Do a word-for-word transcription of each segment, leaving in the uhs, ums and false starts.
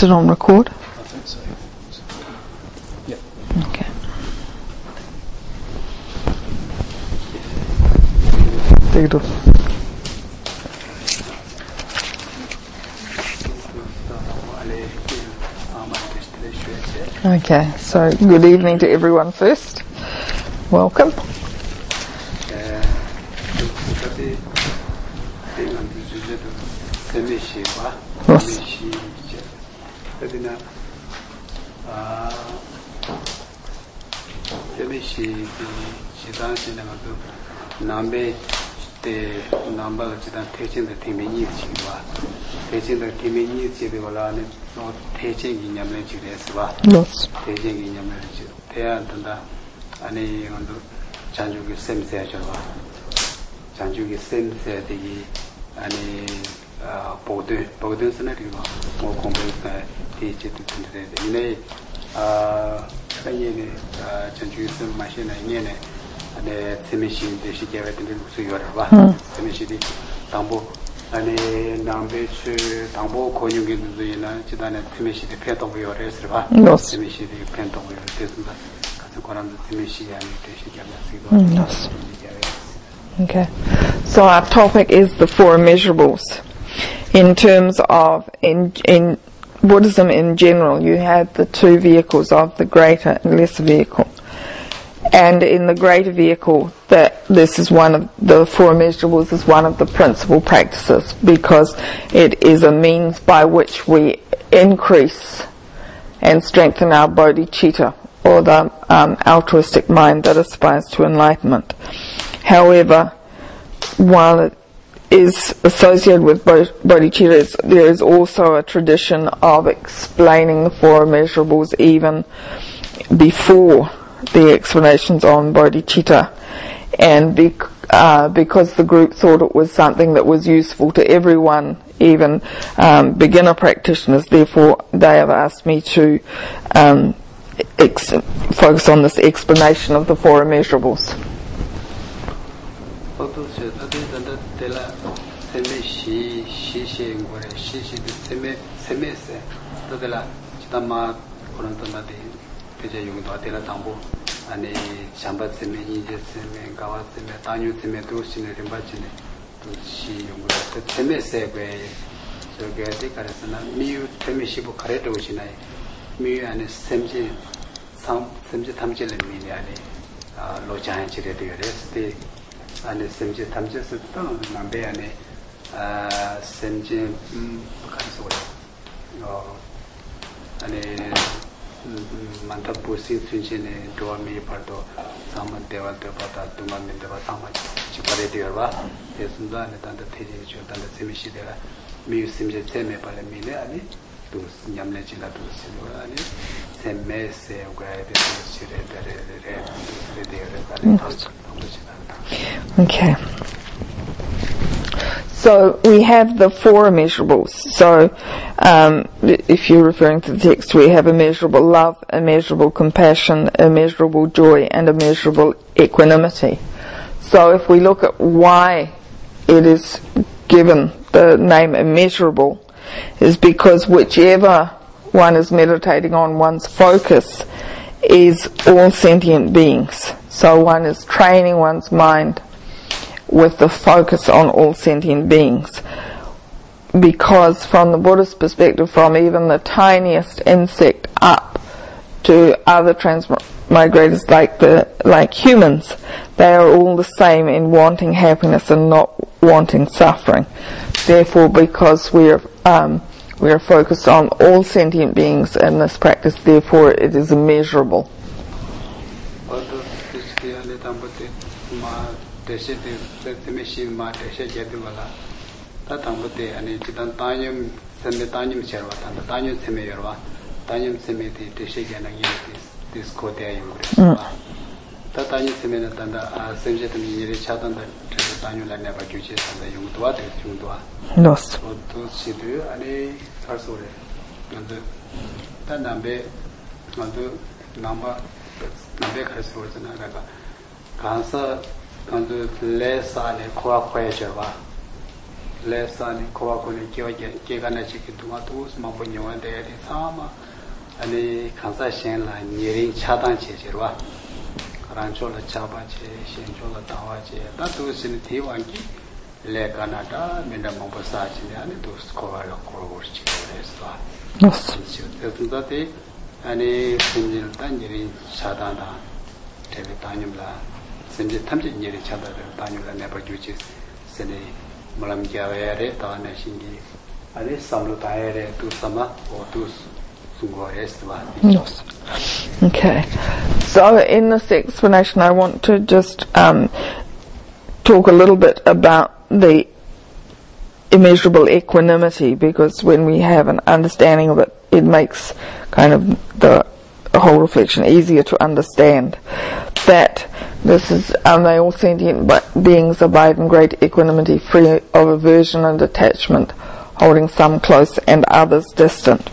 Is it on record? I think so. Yeah. Okay. Take it off. Okay, so good evening to everyone first. Welcome. Yes. Nambe the number of teaching the team in use, teaching the team in use, you will learn not teaching in your marriage as well. Yes. Teaching in your marriage. They are the any on the Chanju same say, Chanju same say the any Bodu, Bodu Senator, more complex teach it to the uh, Chanju machine in the Timishi, the she gave it in the Yorba, Timishi, Tambo, and a number Tambo, Koyugi, the Chidana, Timishi, the pet of your reservoir, Timishi, the pet of your Tesla, Kasakoran, Timishi, and the she gave. Okay, so our topic is the four immeasurables. In terms of, in, in Buddhism in general, you have the two vehicles of the greater and lesser vehicle. And in the greater vehicle, that this is one of the four immeasurables is one of the principal practices, because it is a means by which we increase and strengthen our bodhicitta, or the um, altruistic mind that aspires to enlightenment. However, while it is associated with bodhicitta, there is also a tradition of explaining the four immeasurables even before the explanations on bodhicitta, and bec- uh, because the group thought it was something that was useful to everyone, even um, beginner practitioners, therefore they have asked me to um, ex- focus on this explanation of the four immeasurables. And a Chambat Semi, Semi, Gawa Semi, Tanu Semi, Dusin, Rimbachine, to see the Semi, so get the Karasana, Miu, Temishibu Kareto, which I, Miu and Semji, some Semji Tamjil and Miliani, Lojan Chile, Resti, and Semji Tamjil, Nambe, and Semji Kansor, and Mantapu Sinchin, Dormi Pardo, Saman Deva Devata, Duman Deva Sama, Chipare Deva, Yesundan, and the Tiji, and the Simishi, Miu Simje Seme Palamile, to Yamlechina to Silvani, Seme Se, where the Okay. So we have the four immeasurables. So um, if you're referring to the text, we have immeasurable love, immeasurable compassion, immeasurable joy, and immeasurable equanimity. So if we look at why it is given the name immeasurable, is because whichever one is meditating on, one's focus is all sentient beings. So one is training one's mind with the focus on all sentient beings, because from the Buddhist perspective, from even the tiniest insect up to other transmigrators like the like humans, they are all the same in wanting happiness and not wanting suffering. Therefore, because we are um, we are focused on all sentient beings in this practice, therefore it is immeasurable. The machine might shake the Walla. Tatamute and it's done Tanyum, Semetanium Serva, and the Tanyum Semerva, Tanyum Semeti, the shake and this Kotea. Tatanya Semena and the Semjet and the Chatan, the Tanyula never juices and the young water to Lost. To see you and a Tarsore. And the Tanambe, and the number, Nabek has words and Cancer. And the less on a core pressure, lesson Kawakuni Kiganachiki Tumatus, Mapunyo and the Sama, and the concession line nearing Chatan Chechirwa, Ranchola Chabache, Shinchola Tawache, that was in Tiwangi, Le Canada, Mindamopasachi, and it was covered of Korowski. Yes. And a single tangerine Chadana, Tevitanula, Sinji Tamji near each other, Tanula never uses Sene Mulam Javere, Tana Shingi, and a Samlutaere to Sama or to Sungorestva. Yes. Okay. So in this explanation, I want to just um, talk a little bit about the immeasurable equanimity, because when we have an understanding of it, it makes kind of the whole reflection easier to understand. That this is, um, they all sentient beings abide in great equanimity, free of aversion and attachment, holding some close and others distant.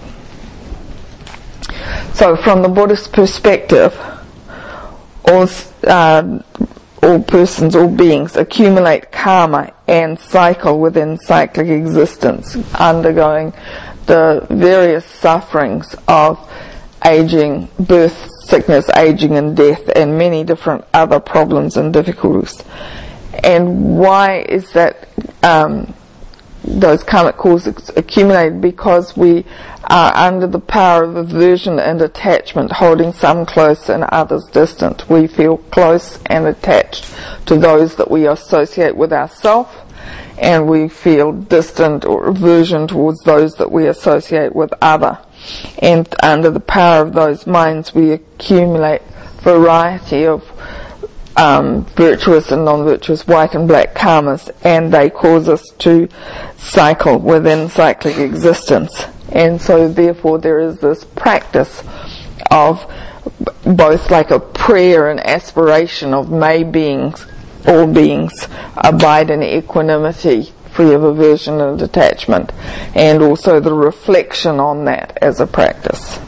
So from the Buddhist perspective, all uh, all persons, all beings accumulate karma and cycle within cyclic existence, undergoing the various sufferings of aging, birth, sickness, aging and death, and many different other problems and difficulties. And why is that um, those karmic causes accumulated? Because we are under the power of aversion and attachment, holding some close and others distant. We feel close and attached to those that we associate with ourselves, and we feel distant or aversion towards those that we associate with other. And under the power of those minds, we accumulate variety of um, virtuous and non-virtuous, white and black karmas, and they cause us to cycle within cyclic existence. And so therefore there is this practice of both like a prayer and aspiration of may beings, all beings, abide in equanimity, free of aversion and attachment, and also the reflection on that as a practice.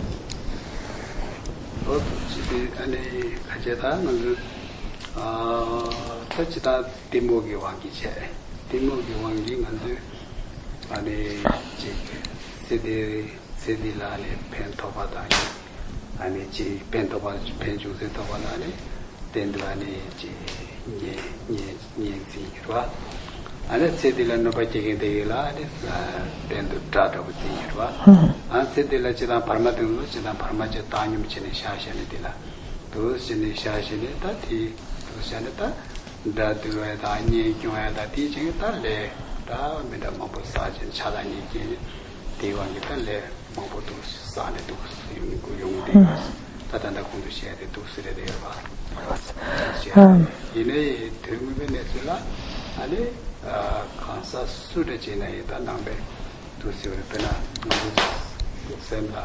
Sedi sedi lale pen toba dani, ani ji pen toba pen juze toba lale, tendwani ji nye nye nye zirwa. Ani sedi la no bache de la ani tendu trata buti zirwa. Ani sedi la chidan parma tendu chidan parma che tanyum chene shashane dila. Tu chene shashane ta ti tu chene ta da duwa da nye kyuwa da ti chene ta le ta meda mabu sajen chada nye kye. Devangi Mabutu Sane Dus, Yung Devas, Tatanda Kundushia, the Dus Reva. In a term Venezuela, Ale Kansas Sudachina, the number to Suripena, Semla,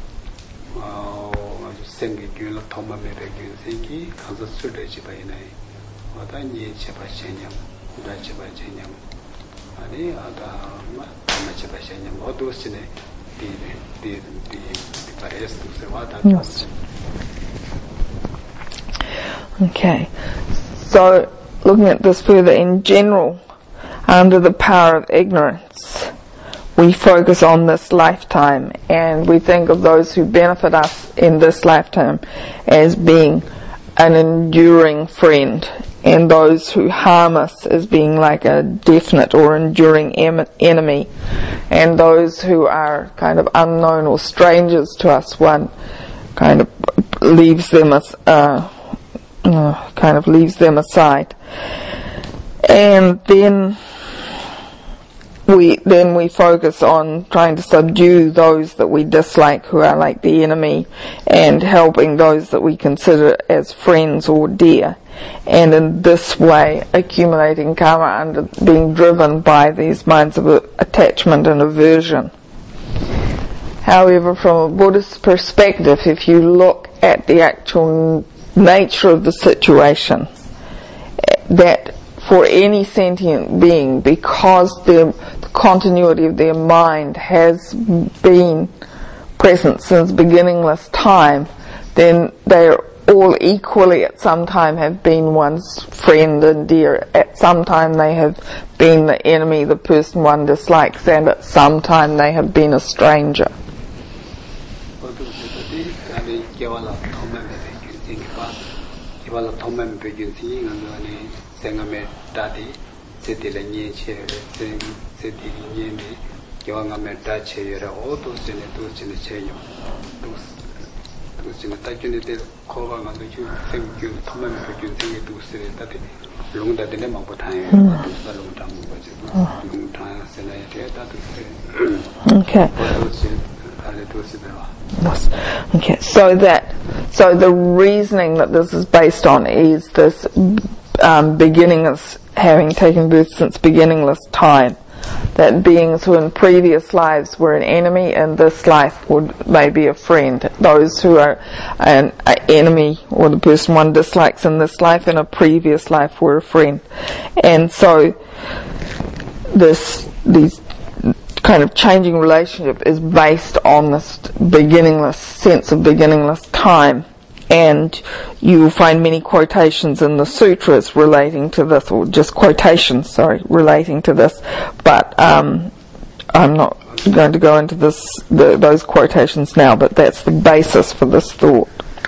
Sengi Gula Toma Metagun Siki, Kansas Sudachibaina, Watani Chapachenium, Dachibachenium. Ani ada macam macam yang bodoh sini di di di di Paris tu sewada. Yes. Okay, so looking at this further, in general, under the power of ignorance, we focus on this lifetime, and we think of those who benefit us in this lifetime as being an enduring friend, and those who harm us as being like a definite or enduring em- enemy, and those who are kind of unknown or strangers to us, one kind of leaves them as uh, uh, kind of leaves them aside, and then we then we focus on trying to subdue those that we dislike, who are like the enemy, and helping those that we consider as friends or dear. And in this way, accumulating karma under being driven by these minds of attachment and aversion. However, from a Buddhist perspective, if you look at the actual nature of the situation, that for any sentient being, because the continuity of their mind has been present since beginningless time, then they are all equally at some time have been one's friend and dear. At some time they have been the enemy, the person one dislikes, and at some time they have been a stranger. Okay. Okay. So that, so the reasoning that this is based on is this um, beginningless, having taken birth since beginningless time. That beings who in previous lives were an enemy, in this life would maybe a friend. Those who are an, an enemy, or the person one dislikes in this life, in a previous life were a friend. And so this these kind of changing relationship is based on this beginningless sense of beginningless time. And you will find many quotations in the sutras relating to this, or just quotations, sorry, relating to this. But um, I'm not going to go into this the, those quotations now, but that's the basis for this thought.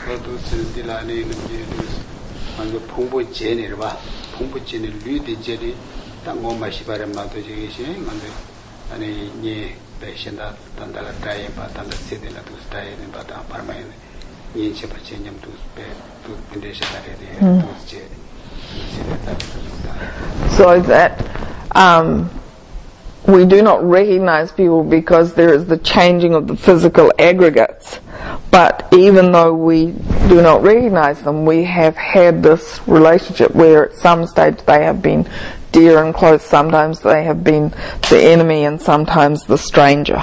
Mm. So that um, we do not recognize people because there is the changing of the physical aggregates, but even though we do not recognize them, we have had this relationship where at some stage they have been dear and close, sometimes they have been the enemy, and sometimes the stranger.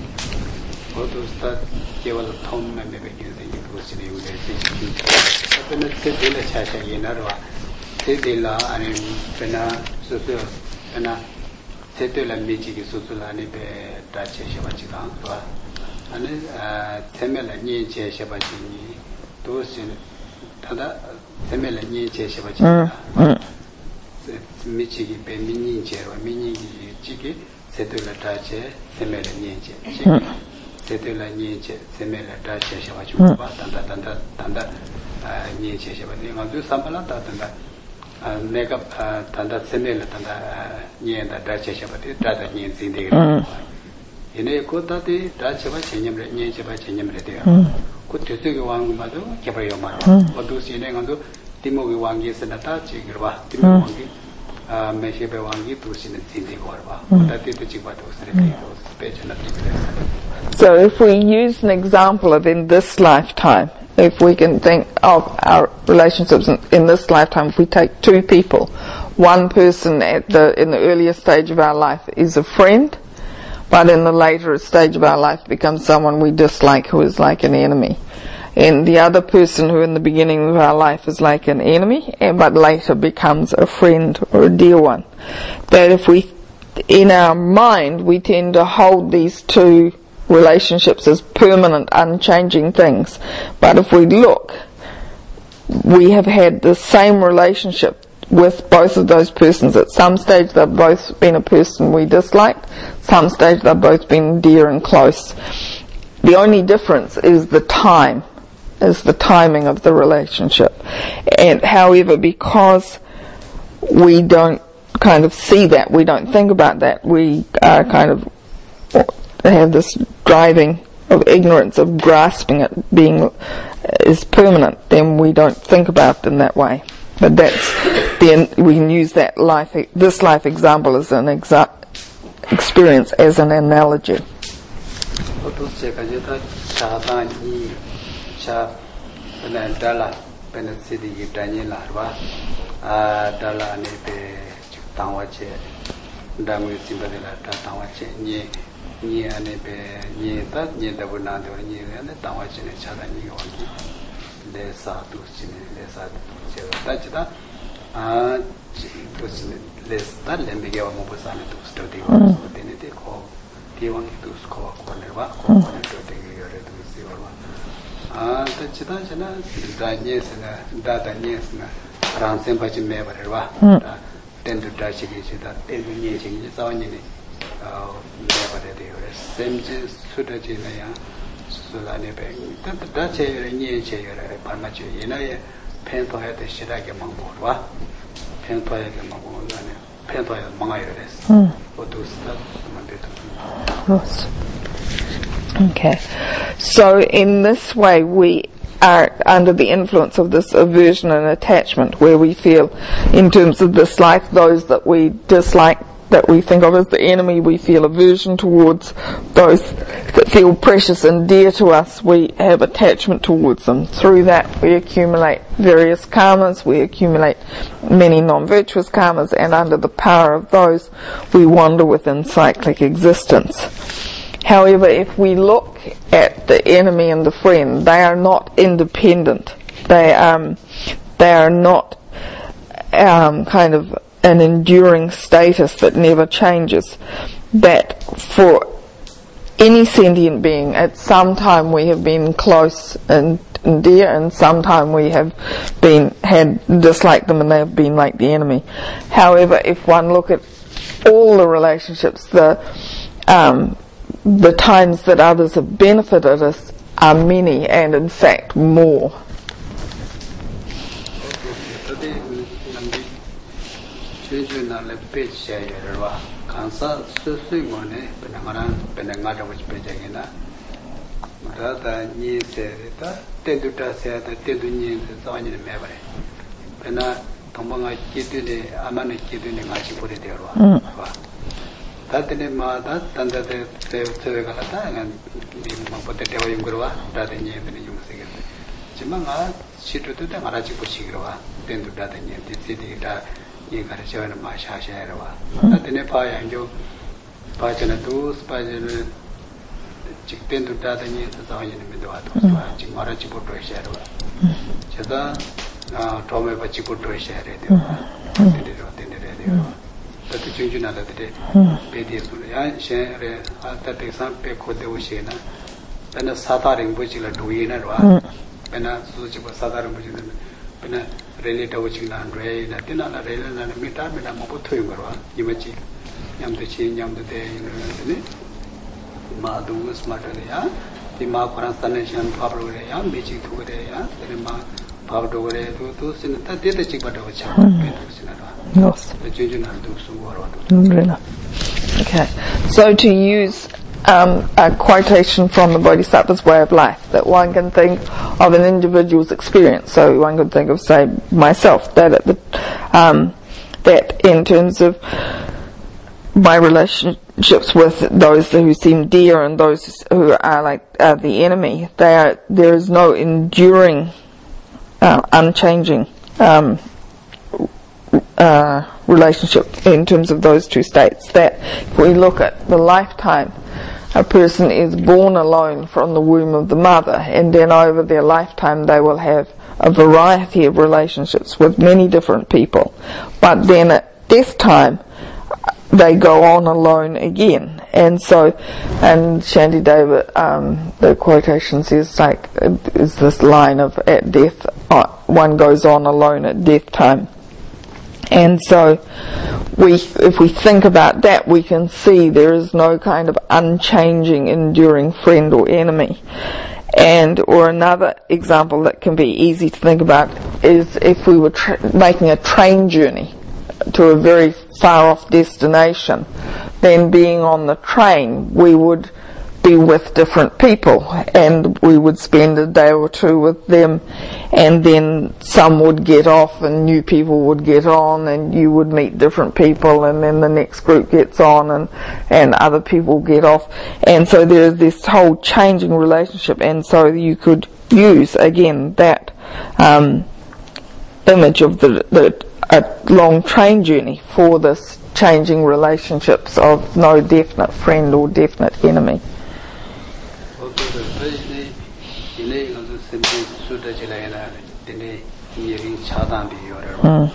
makeup tanda semela tanda nyenda dacha shabati dada nyen zinde ine ko dati dacha ba chenyamre nyen chaba chenyamre de ko tete ge wang ma do kebra yo ma odu sine ngando timo ge wangi senata chigirwa timo wangi a meshe be wangi tu sine zinde gorba dati te chigba do sare de pechana. So if we use an example of in this lifetime, if we can think of our relationships in, in this lifetime, if we take two people, one person at the in the earlier stage of our life is a friend, but in the later stage of our life becomes someone we dislike, who is like an enemy. And the other person who in the beginning of our life is like an enemy, but later becomes a friend or a dear one. That if we, in our mind, we tend to hold these two relationships as permanent, unchanging things. But if we look, we have had the same relationship with both of those persons. At some stage they've both been a person we disliked, some stage they've both been dear and close. The only difference is the time, is the timing of the relationship. And however, because we don't kind of see that, we don't think about that, we are kind of have this driving of ignorance, of grasping it being is permanent, then we don't think about it in that way. But that's then we can use that life, this life example as an exa- experience as an analogy. Ni ane pe ni ta ni da bu na de ni ne ta wa chine cha da ni wa ki le sa tu chine le sa tu che ta chi da a tu chine le sta le me ge wa mo sa ne tu sto de wa so de ne de ko ti wa ki tu ko ko ne wa ko ne to de ge re tu si wa a Chitachana, Daniels and Daniels, Ransom Pachime, then to touch it, that eliminating is on it. Same Sudajina, Sulani Bank, the Dutch chair, Parmachi, in a pen to have the Shiraka Mambo, pen to have the Mambo, pen to have Mangairis, or do stuff. Okay, so in this way we are under the influence of this aversion and attachment, where we feel, in terms of dislike, those that we dislike, that we think of as the enemy, we feel aversion towards. Those that feel precious and dear to us, we have attachment towards them. Through that we accumulate various karmas, we accumulate many non-virtuous karmas, and under the power of those we wander within cyclic existence. However, if we look at the enemy and the friend, they are not independent. They um they are not um kind of an enduring status that never changes. That for any sentient being, at some time we have been close and, and dear, and sometime we have been had disliked them and they have been like the enemy. However, if one look at all the relationships, the um the times that others have benefited us are many, and in fact more. Tatine Mada, Tanda de Tevegalata, and Potato Yungurua, Dadany and Yumsigan. Chimanga, she to the Marachi Pushigua, then to Dadany, the city that you got a show in my Shasharava. Tatine Paya and you, Pajana two, Pajana, Chicken to Dadany, the Zion in the Middle, Chimarachi Puto Sharava. Chada, Tome Pachiputo Sharade. The children are the day, share after the exam pay code the ocean, and a Satarin which is a duina, and a Suchi was Satarin which is a related which is Andre, Latina, Rail, and a meter, and a Mopotuimara, Imachi, Yam the Chin, Yam the day, Madu, Smartalia, the Mark Nation, Pablo, Michi to the Mark. Yes. Okay. So to use um, a quotation from the Bodhisattva's way of life, that one can think of an individual's experience. So one could think of, say, myself, that at the, um, that in terms of my relationships with those who seem dear and those who are like uh, the enemy, they are, there is no enduring, uh, unchanging um, uh, relationship in terms of those two states. That if we look at the lifetime, a person is born alone from the womb of the mother, and then over their lifetime they will have a variety of relationships with many different people. But then at death time, they go on alone again. And so, and Shantideva, um, the quotation says, like, is this line of, at death, uh, one goes on alone at death time. And so, we, if we think about that, we can see there is no kind of unchanging, enduring friend or enemy. And, or another example that can be easy to think about is if we were tra- making a train journey to a very far off destination, then being on the train, we would be with different people, and we would spend a day or two with them, and then some would get off and new people would get on, and you would meet different people, and then the next group gets on, and and other people get off, and so there's this whole changing relationship. And so you could use again that um, image of the, the a long train journey for this changing relationships of no definite friend or definite enemy. Mm.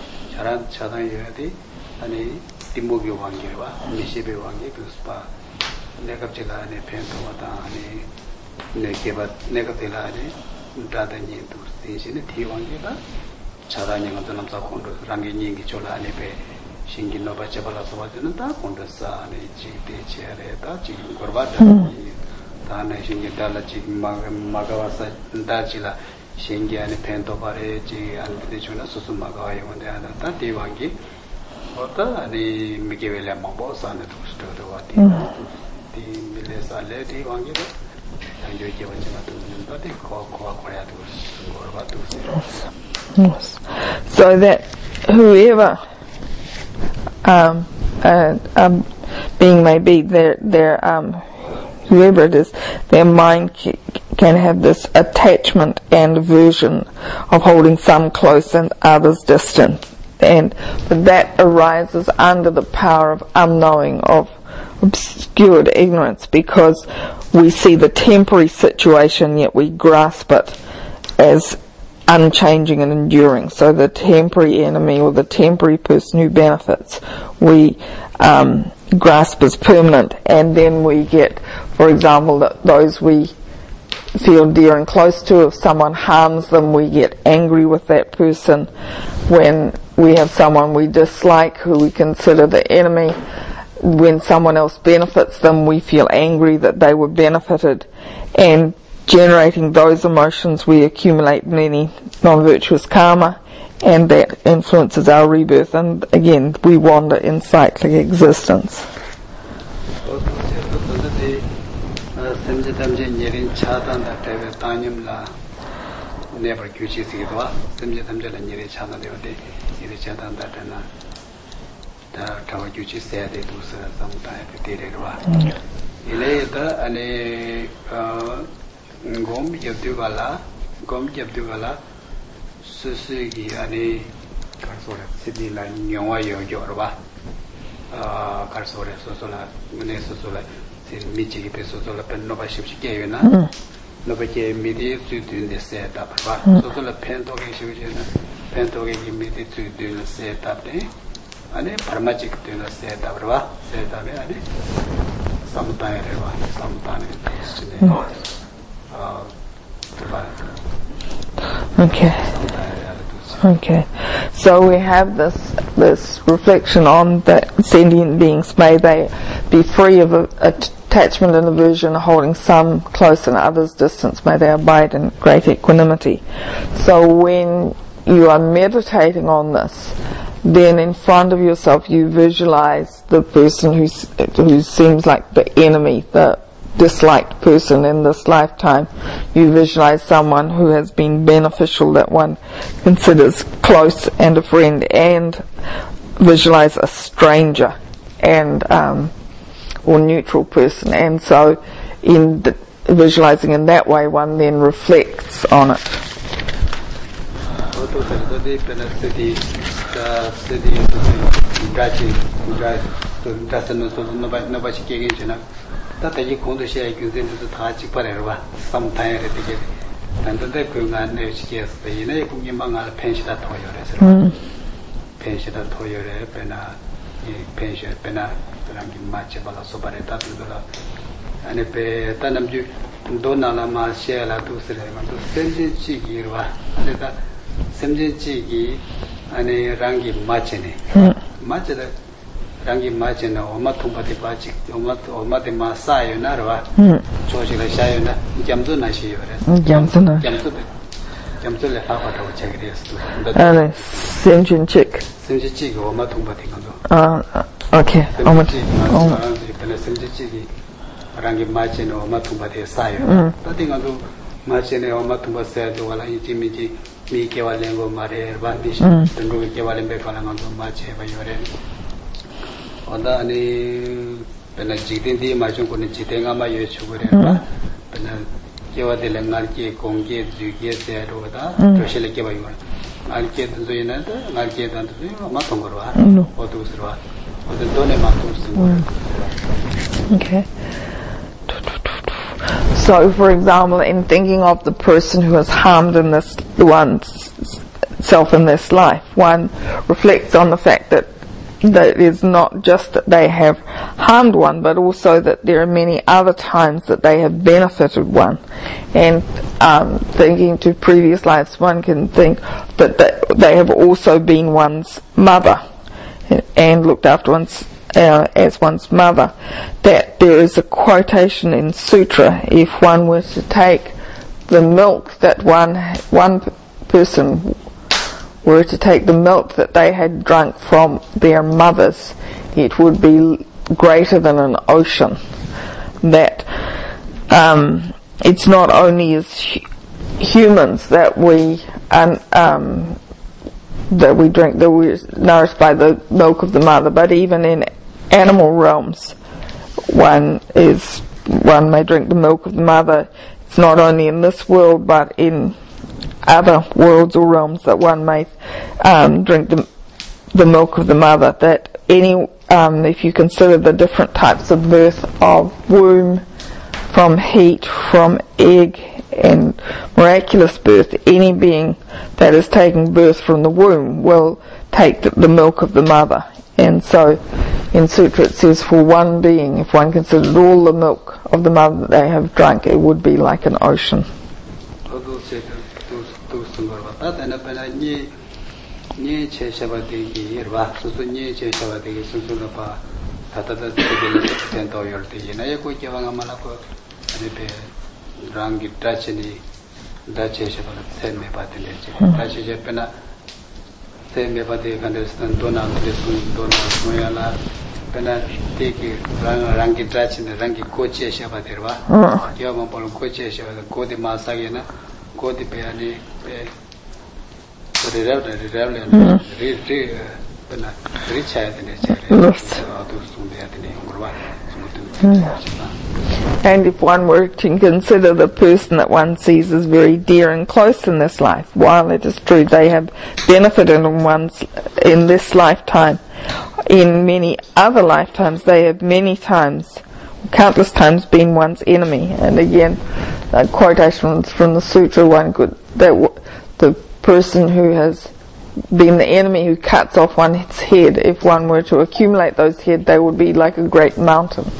다다니 또 대신에 대왕이다 차라니 것도 남자 콘도 랑게 닝기 졸라 아니베 신기 너바 제발아서 와드는 다 콘도사 아니 지대 지야래다 지금 거바다 다네 신기 달라 지금 막 막아와서 다지라 신기 안에 펜도 바래 지 안데 주나 수수 막아와요 근데 하나 다 대왕이 어떤 아니 미게벨레 마보사네 도스토도 와디 디 밀레살레 대왕이도 Yes. So that whoever um, uh, um, being may be, their their um, whoever it is, their mind c- can have this attachment and aversion of holding some close and others distant, and but that arises under the power of unknowing, of obscured ignorance, because we see the temporary situation yet we grasp it as unchanging and enduring. So the temporary enemy or the temporary person who benefits we um, grasp as permanent, and then we get, for example, that those we feel dear and close to, if someone harms them we get angry with that person. When we have someone we dislike who we consider the enemy, when someone else benefits them, we feel angry that they were benefited, and generating those emotions we accumulate many non-virtuous karma, and that influences our rebirth, and again we wander in cyclic existence. 타와주치 세야데 두서 samudaya peterwa ile da ane gom yabdugala gom yabdugala susugi ane karsore sidila nywa yo yorwa ah karsore sosola mune sosola sin michi ki sosola pen no ba shipchi ke yena no ba ke midi tu tu ne se ta ba sosola pen to ke shipchi na pen to ke midi tu tu ne se ta de 아니 파르마직 되는 세다 버와 세다네 아니 삼타에레와 삼타네 시네 아 Okay. Okay. So we have this this reflection on that sentient beings, may they be free of a, attachment and aversion, holding some close and others distance, may they abide in great equanimity. So when you are meditating on this, then in front of yourself you visualize the person who who seems like the enemy, the disliked person in this lifetime. You visualize someone who has been beneficial, that one considers close and a friend, and visualize a stranger and um, or neutral person. And so in the, visualizing in that way, one then reflects on it. ताताजी कोंदो शेय गुजे तो थाची परेरवा समथाय रे तिके तंदे कुंगा ने चिकेस पे ने कुंगी मंगा पेंशदा थोयो रे sir पेंशदा थोयो रे पेना ये पेंशन पेना रंगी माचे बाला सोबारे तातुला अने पे तनम जु दो नाला मा शेला दूसरे मा तो सेंजे चिगिरवा अने ता सेंजे चिगी अने रंगी माचे ने माचे rangi majina oma tumbati bachi oma oma de masayo narwa chojila shayo na jamzu na shiyo re jamzu na jamzu jamzu le hawa ta chagres tu ale senjin chick senjin chick oma tumbati ngado ah okay oma oma pele senjin chick rangi majina oma tumbati sayo ta tingado majina oma tumbati sayo wala intimiji mi ke wale ngo mare bandi tendu ke wale be kala ngado mache ba yore onda ani pena jidin di ma chung ko ni jitenga ma ye chugure ba pena kewa de lengar ke kongge juge se ro da toshele ke ba yor al ke do ina da al ke dan do ma tongor wa o do sro o de done ma to sro okay. So for example, in thinking of the person who has harmed in this one's self in this life, one reflects on the fact that that it's not just that they have harmed one, but also that there are many other times that they have benefited one. And um, thinking to previous lives, one can think that they have also been one's mother and looked after one's uh, as one's mother. That there is a quotation in Sutra, if one were to take the milk that one one person were to take the milk that they had drunk from their mothers, it would be greater than an ocean. That um, it's not only as hu- humans that we um, um, that we drink, that we're nourished by the milk of the mother, but even in animal realms, one is one may drink the milk of the mother. It's not only in this world, but in other worlds or realms that one may um, drink the, the milk of the mother. That any, um, if you consider the different types of birth of womb, from heat, from egg, and miraculous birth, any being that is taking birth from the womb will take the, the milk of the mother. And so, in Sutra it says, for one being, if one considered all the milk of the mother that they have drunk, it would be like an ocean. me pati understand dona understand dona moyala pena teki rangi trachine rangi coche shaba derwa yo mo polo coche shaba godi masage na godi pe ani pe re re re re re pena richa de ne chere adu sunde atine ngurwa And if one were to consider the person that one sees as very dear and close in this life, while it is true they have benefited in one's in this lifetime, in many other lifetimes they have many times, countless times, been one's enemy. And again, uh, quotations from the sutra, one could that w- the person who has been the enemy who cuts off one's head, if one were to accumulate those heads, they would be like a great mountain.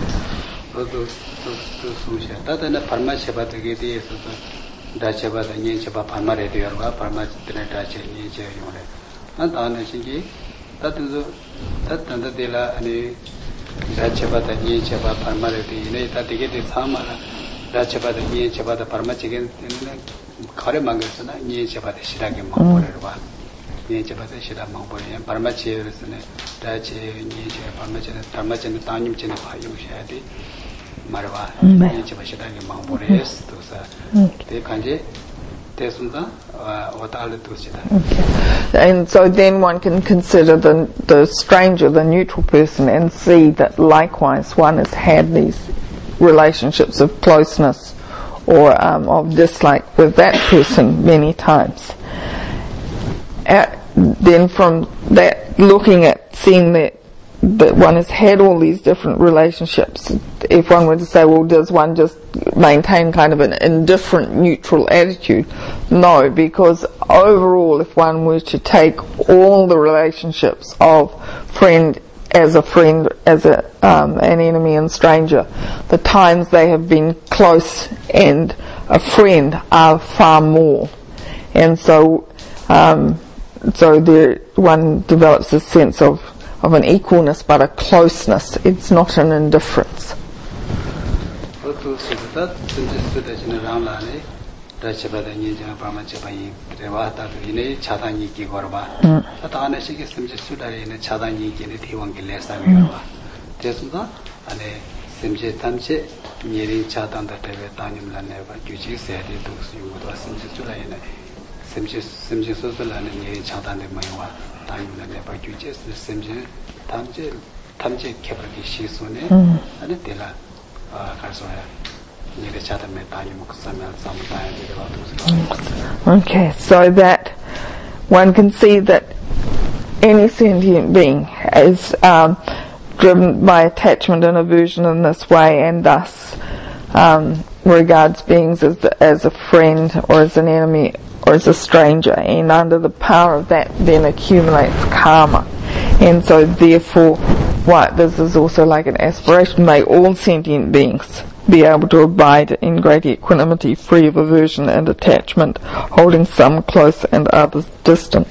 Tadana Parmachaba to get the Dachaba, the Ninchaba, Parmare, the Yorba, Parmach, the Dacha, Ninja, and Anashingi, that is that under the La and Dachaba, the Ninchaba, Parmare, the that they get the Samana, Dachaba, the Ninchaba, the Parmach again, Karamangasana, Ninchaba, the Shiraki Mamboreva, Ninchaba, the Shiramambori, and Parmachi, Dachi, Ninja, Parmach, Parmach, and the Tanum Chenapa, Shadi. Marva, Chibashitaki Mampores, they kanji, Tesunda, what all the Tusida. And so then one can consider the the stranger, the neutral person, and see that likewise one has had these relationships of closeness or um, of dislike with that person many times. At, then from that, looking at, seeing that that one has had all these different relationships, if one were to say, well, does one just maintain kind of an indifferent, neutral attitude? No, because overall, if one were to take all the relationships of friend as a friend, as a um, an enemy and stranger, the times they have been close and a friend are far more. And so, um, so there, one develops a sense of of an equalness, but a closeness. It's not an indifference. Okay, so that one can see that any sentient being is um, driven by attachment and aversion in this way, and thus um, regards beings as the, as a friend or as an enemy or as a stranger, and under the power of that then accumulates karma. And so therefore, what this is also like an aspiration, may all sentient beings be able to abide in great equanimity, free of aversion and attachment, holding some close and others distant.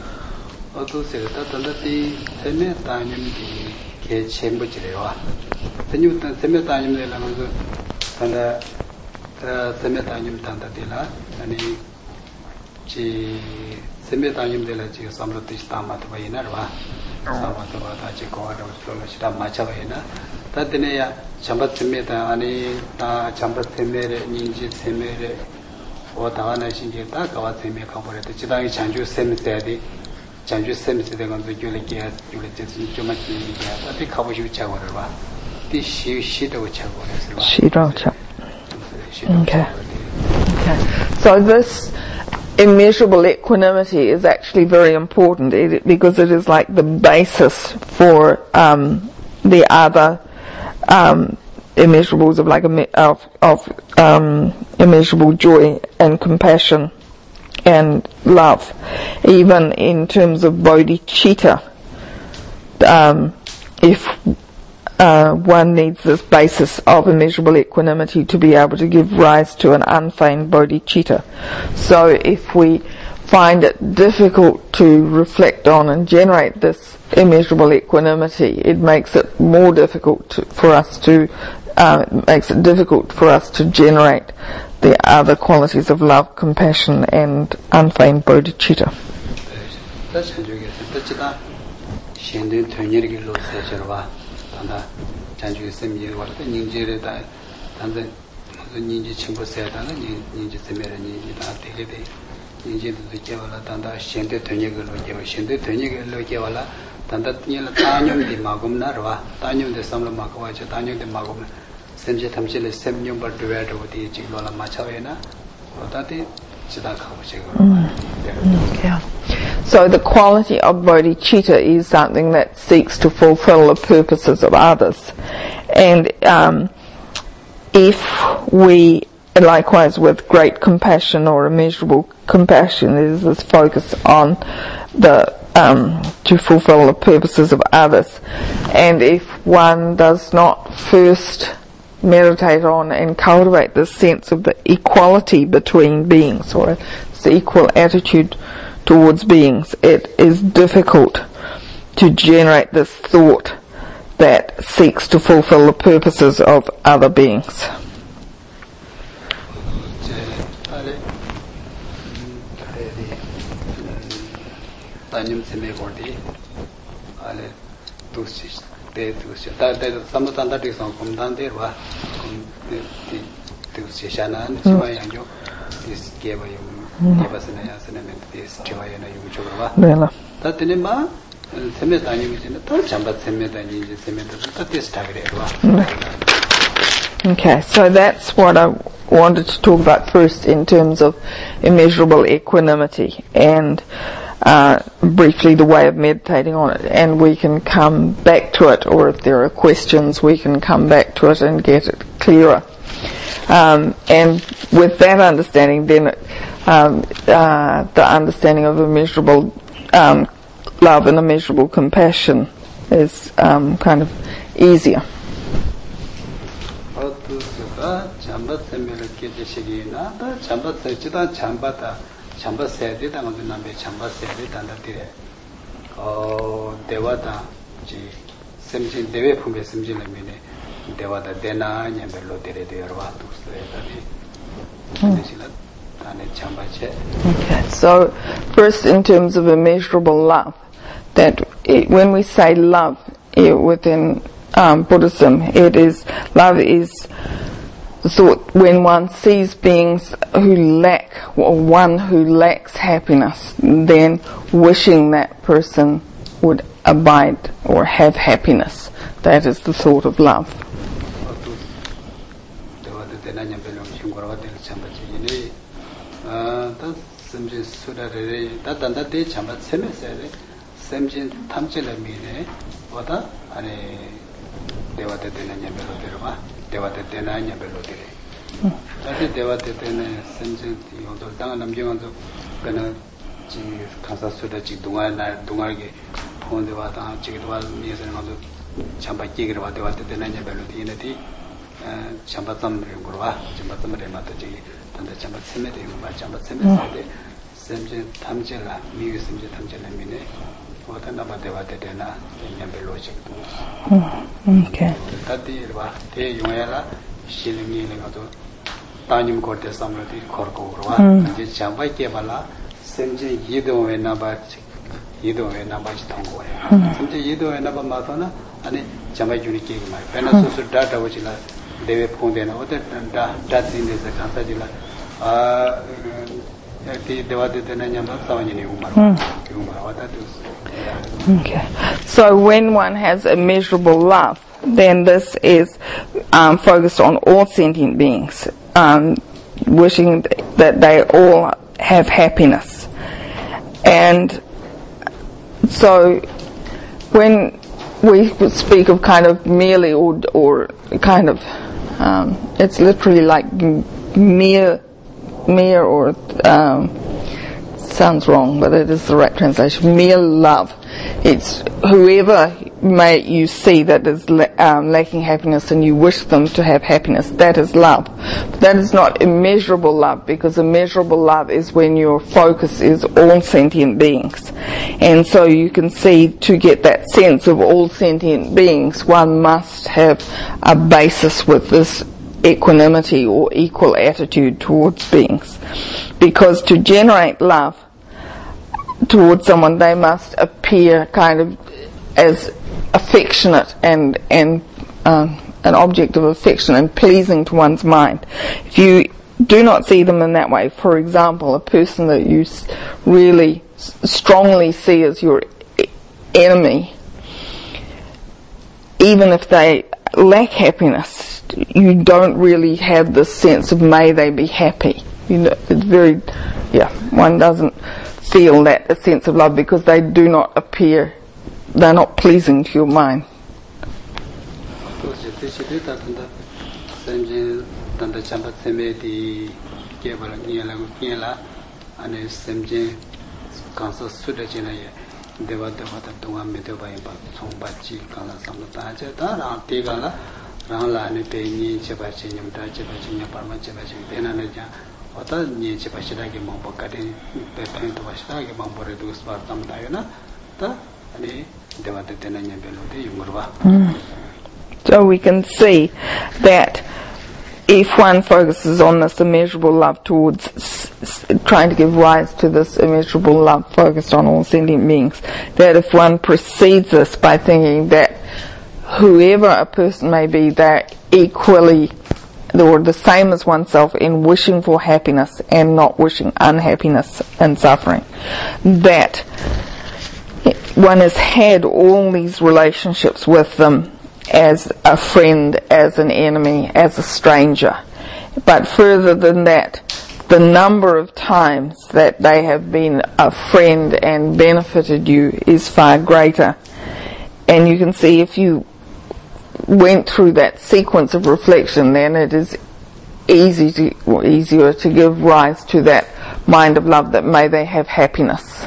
Tadinea, Chambat Semeta, Ani, Chambat Semere, Ninji Semere, or Tavana Shinjita, Kawatime Corporate, Chidai Chanju Semsedi, Chanju Semsedi on the Julia, Julia Jumaki, but the Kawashi Chawarava. This she she do Chawarava. She don't. Okay. Okay. So this immeasurable equanimity is actually very important it, because it is like the basis for um, the other um, immeasurables of like of, of um, immeasurable joy and compassion and love, even in terms of bodhicitta. Um, if Uh, one needs this basis of immeasurable equanimity to be able to give rise to an unfeigned bodhicitta. So if we find it difficult to reflect on and generate this immeasurable equanimity, it makes it more difficult to, for us to, uh, it makes it difficult for us to generate the other qualities of love, compassion and unfeigned bodhicitta. 나 장주에 셈이 왔다 닌지에다 단단 닌지 친구 세다는 닌지 세메르니 다 되게 돼 닌지도 되게와라 단다 신대 되니걸로 제가 신대 되니걸로 제가라 단다 닐 타뇽디 마금나르와 타뇽데 삼로 마고와죠 타뇽데 마금 셈제 탐실에 셈뇽 버드웨도 어디 지로라 마차웨나 어다데 지다 가고 제가 Okay. So the quality of bodhicitta is something that seeks to fulfill the purposes of others. And um, if we, likewise with great compassion or immeasurable compassion, there's this focus on the um, to fulfill the purposes of others. And if one does not first meditate on and cultivate this sense of the equality between beings, or the equal attitude towards beings, it is difficult to generate this thought that seeks to fulfill the purposes of other beings. Bella. Okay, so that's what I wanted to talk about first in terms of immeasurable equanimity and uh, briefly the way of meditating on it, and we can come back to it, or if there are questions we can come back to it and get it clearer. Um, and with that understanding, then um, uh, the understanding of immeasurable um, love and immeasurable compassion is um, kind of easier. Okay, so first in terms of immeasurable love, that it, when we say love it, within um, Buddhism, it is, love is the thought when one sees beings who lack, or one who lacks happiness, then wishing that person would abide or have happiness. That is the thought of love. chambatam ringurwa, chambatam remataji, and the chambat cemetery, my chambat cemetery, Semje Tamjela, Miu Semje Tamjela Mine, what another Devadena, in Yambelogic. Okay. Tati, Te Yuela, Shilling Tanim Corte Samrati, Corco, Chambai Kevala, Semje Yido and Nabach, Yido and Nabach Tongo. Semje Yido and Nabamatana, and Chambai Uniki, my Penasus data which they were Pundena, and that's in the Kansajila. Okay. So when one has immeasurable love, then this is um, focused on all sentient beings, um, wishing that they all have happiness. And so when we speak of kind of merely or, or kind of, um, it's literally like mere mere or um, sounds wrong, but it is the right translation. Mere love. It's whoever may you see that is la- um, lacking happiness, and you wish them to have happiness. That is love. But that is not immeasurable love, because immeasurable love is when your focus is all sentient beings. And so you can see, to get that sense of all sentient beings, one must have a basis with this equanimity or equal attitude towards beings, because to generate love towards someone, they must appear kind of as affectionate and and um, an object of affection and pleasing to one's mind. If you do not see them in that way, for example, a person that you really strongly see as your enemy, even if they lack happiness, you don't really have this sense of may they be happy. You know, it's very, yeah, one doesn't feel that a sense of love, because they do not appear, they're not pleasing to your mind. Rangla ni pe ni cheba chinyam da cheba chinya parma cheba chim pena na ja ota ni cheba shida ge mambo kade pe pen to shida ge mambo re dus par tam da yo na ta ani dewa de tena nya belo de yumurwa. So we can see that if one focuses on this immeasurable love towards s- s- trying to give rise to this immeasurable love focused on all sentient beings, that if one precedes this by thinking that whoever a person may be, they're equally or the same as oneself in wishing for happiness and not wishing unhappiness and suffering, that one has had all these relationships with them as a friend, as an enemy, as a stranger. But further than that, the number of times that they have been a friend and benefited you is far greater. And you can see, if you went through that sequence of reflection, then it is easy to, or easier to give rise to that mind of love, that may they have happiness.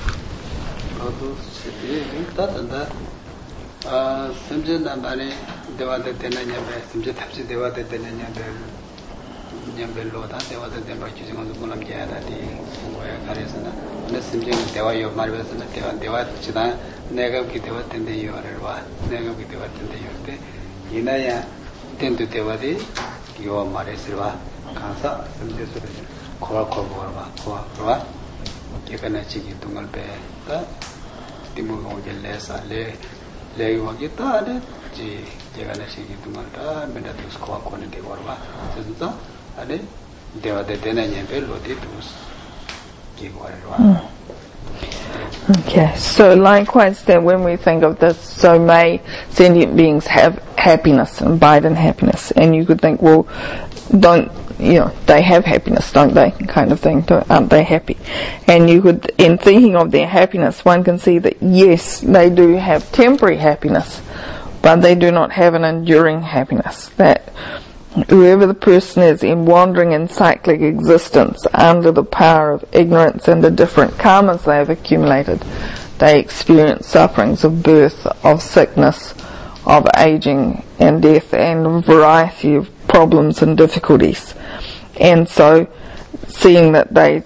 Nega ki dewa tende yorwa, nega ki dewa tende yorte, inaya tendu dewa de yo mare sirwa, kansa semje sura, kowa kowa kowa kowa kowa, kekana chigi tungal pe, ta timu konge le sa le le yo ki ta de ji kekana chigi tungal ta menda tus kowa kowa ne de korwa, sesuta ade dewa de tena nyempe lo de tus ki korwa. Okay, so likewise then when we think of this, so may sentient beings have happiness and abide in happiness, and you could think, well, don't, you know, they have happiness, don't they, kind of thing, aren't they happy? And you could, in thinking of their happiness, one can see that yes, they do have temporary happiness, but they do not have an enduring happiness. That whoever the person is in wandering in cyclic existence under the power of ignorance and the different karmas they have accumulated, they experience sufferings of birth, of sickness, of aging and death and a variety of problems and difficulties. And so seeing that they,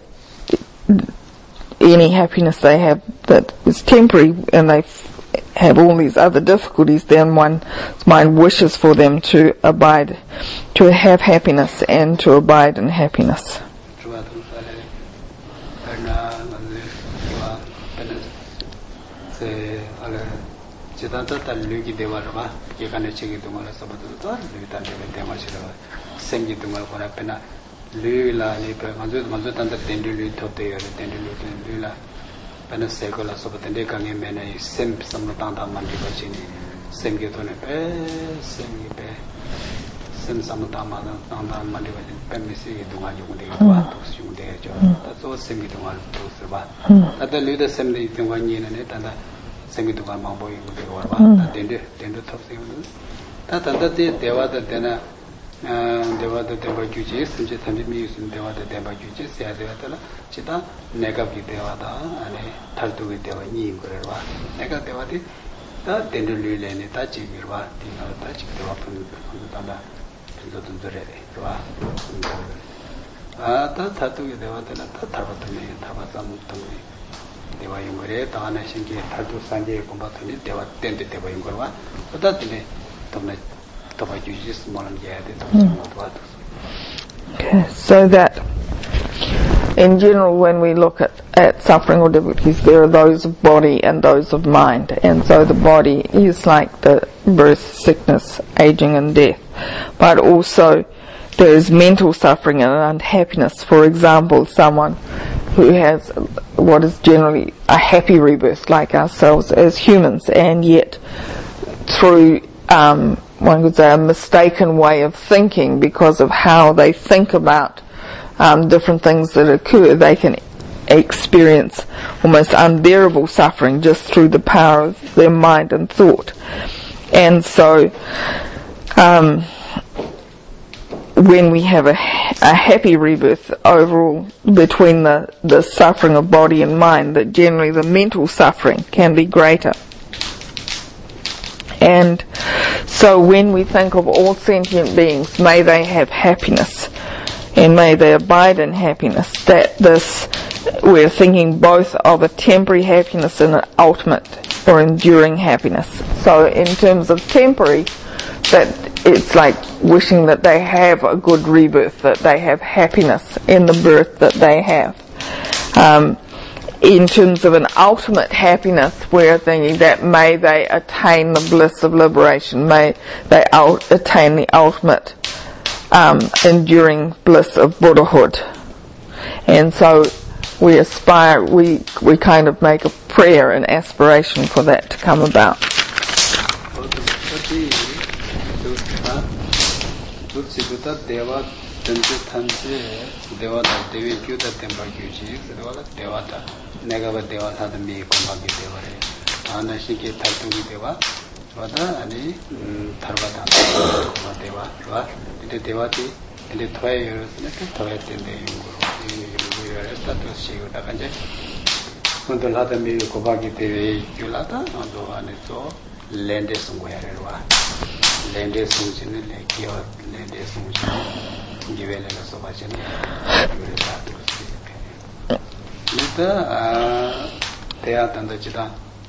any happiness they have that is temporary and they have all these other difficulties, then one's mind wishes for them to abide, to have happiness and to abide in happiness. Lula ni pe manzo manzo tanda tendulu tote tendulu lula pana sekola soba tende kange mena sem samna tanda mandi bachini sem ge tone pe sem ge pe sem samna tanda tanda mandi bachini pe misi ge dunga ju de ba to su de jo ta so sem ge dunga to se ba ta de lida sem de dunga ni ne tanda sem ge dunga ma bo yu de wa ba ta tende tende to se ta tanda de dewa de tena Devada Deva Juji, Sunji Tandimi using Devada Deva Juji, Sia Devata, Chita, Negavi Devada, and Tartu Deva Nim Gurva, Nega Devati, that Dendulu Lene, Tachi Girva, Dino, Tachi Deva from the Tanda, Pizotun Reva. Ah, that Tatu Devata, Tabatami, Tabatam Tumi, Deva Yungure, Tana Shinki, Tatu Sanjay Kumbatani, Deva Tente Deva Yungurva, but that in a Okay, so that in general when we look at, at suffering or difficulties, there are those of body and those of mind, and so the body is like the birth, sickness, aging and death, but also there is mental suffering and unhappiness. For example, someone who has what is generally a happy rebirth like ourselves as humans, and yet through um, one could say a mistaken way of thinking, because of how they think about um, different things that occur, they can experience almost unbearable suffering just through the power of their mind and thought. And so um, when we have a, a happy rebirth overall between the, the suffering of body and mind, that generally the mental suffering can be greater. And so when we think of all sentient beings, may they have happiness and may they abide in happiness, that this, we're thinking both of a temporary happiness and an ultimate or enduring happiness. So in terms of temporary, that it's like wishing that they have a good rebirth, that they have happiness in the birth that they have. Um, in terms of an ultimate happiness, we're thinking that may they attain the bliss of liberation, may they out- attain the ultimate um, enduring bliss of Buddhahood. And so we aspire, we we kind of make a prayer and aspiration for that to come about. Negava Deva had me Kumbagi Deva, Anna Shiki Tatu Deva, Vada, Ani, Tarvata Deva, the Devati, and the twelve years, twelve in the status she would have ended. When the latter me Kumbagi Devi, Julata, although I saw Lendes wherever. Lendes Sunjin, Lake, Lendes Sunjin, given us so much in the Ita Tea Tanda Chita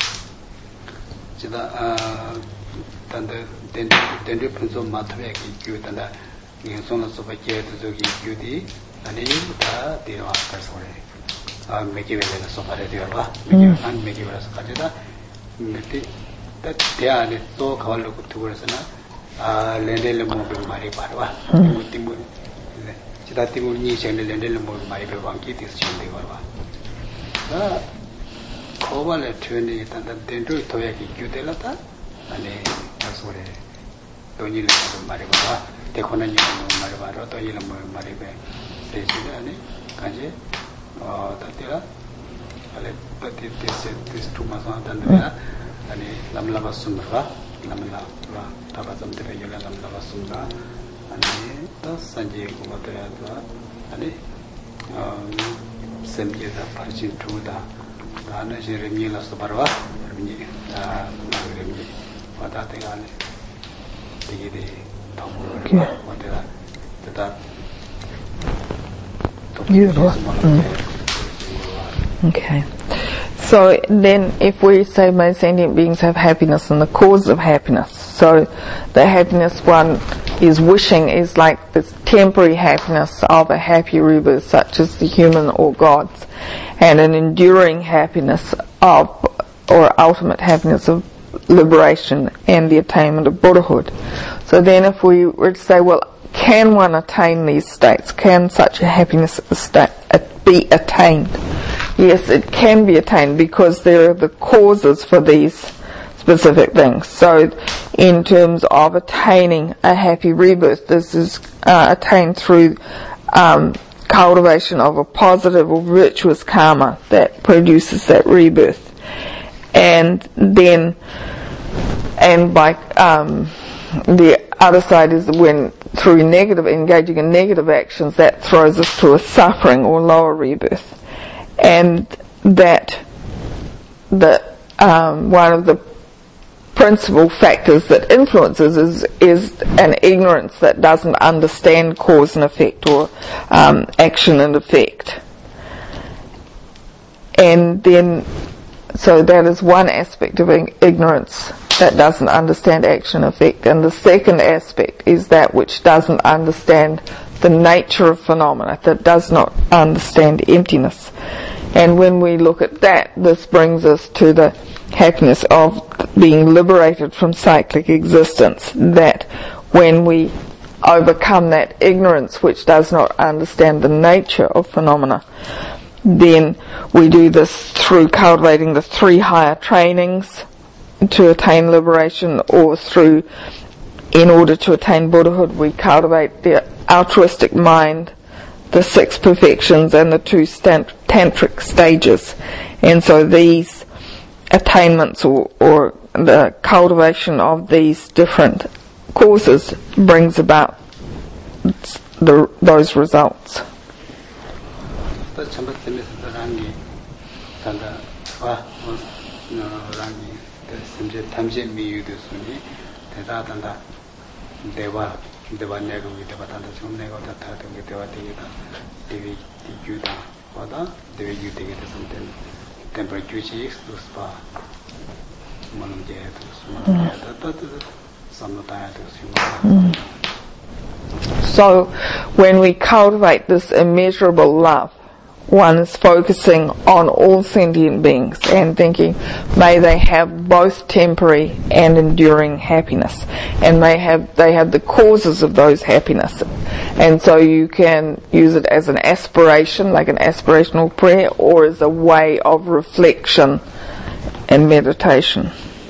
Chita Tanda Tendu Punso Matavaki Kutanda, Sona Sopakia to Zogi Cutie, and Ita Dino Kasore. Make it a Sopare Diva, make it a Sakata. That Tea is so called towards Lendel Mobu Mariparva, Chitatimu Niche and Lendel Mobu Maripavanki is Chindiva. Kovala twenty and the Dendru Toyaki Kutelata, and that's what Donil Mariba, the Konani Maribara, Toyil Maribe, Station, Kaje, or Tatila, but this two months on the and Lamlava Sundra, Lamla, Tabasam de Regula, Lamlava Sundra, and the Sanjay Kumataya, and Sempi da Parchin Tuda, Dana Jeremila Sobarva, Remi, wada de gane de de Yeah. wada that Beautiful. Mm. Okay. So then if we say most sentient beings have happiness and the cause of happiness, so the happiness one is wishing is like this temporary happiness of a happy rebirth such as the human or gods, and an enduring happiness of, or ultimate happiness of liberation and the attainment of Buddhahood. So then if we were to say, well, can one attain these states? Can such a happiness state be attained? Yes, it can be attained because there are the causes for these specific things. So in terms of attaining a happy rebirth, this is uh, attained through um, cultivation of a positive or virtuous karma that produces that rebirth. And then, and by um, the other side is when through negative, engaging in negative actions, that throws us to a suffering or lower rebirth. And that the um, one of the principal factors that influences is, is an ignorance that doesn't understand cause and effect, or um, action and effect. And then, so that is one aspect of ignorance that doesn't understand action and effect. And the second aspect is that which doesn't understand the nature of phenomena, that does not understand emptiness. And when we look at that, this brings us to the happiness of being liberated from cyclic existence, that when we overcome that ignorance which does not understand the nature of phenomena, then we do this through cultivating the three higher trainings to attain liberation, or through, in order to attain Buddhahood, we cultivate the altruistic mind, the six perfections, and the two stant- tantric stages. And so these attainments, or, or the cultivation of these different causes, brings about the, those results. Mm. So when we cultivate this immeasurable love, one is focusing on all sentient beings and thinking, may they have both temporary and enduring happiness, and may have they have the causes of those happiness. And so you can use it as an aspiration, like an aspirational prayer, or as a way of reflection and meditation.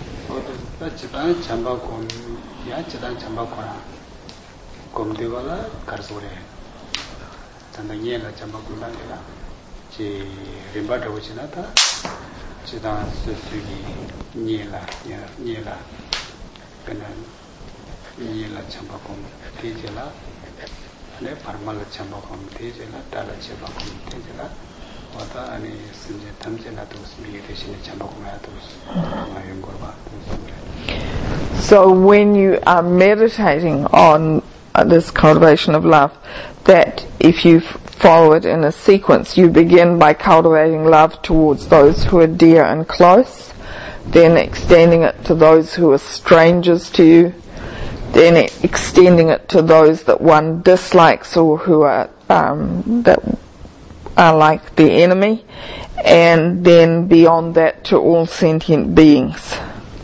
Ci rimbada wucinata ci da susugi niela niela pena niela chambakom tejela ane parmala chambakom tejela tala chambakom tejela wata ane sinje tamjela to smi teshine chambakom atos mayungorba. So when you are meditating on uh, this cultivation of love, that if you follow it in a sequence, you begin by cultivating love towards those who are dear and close, then extending it to those who are strangers to you, then extending it to those that one dislikes or who are um, that are like the enemy, and then beyond that to all sentient beings.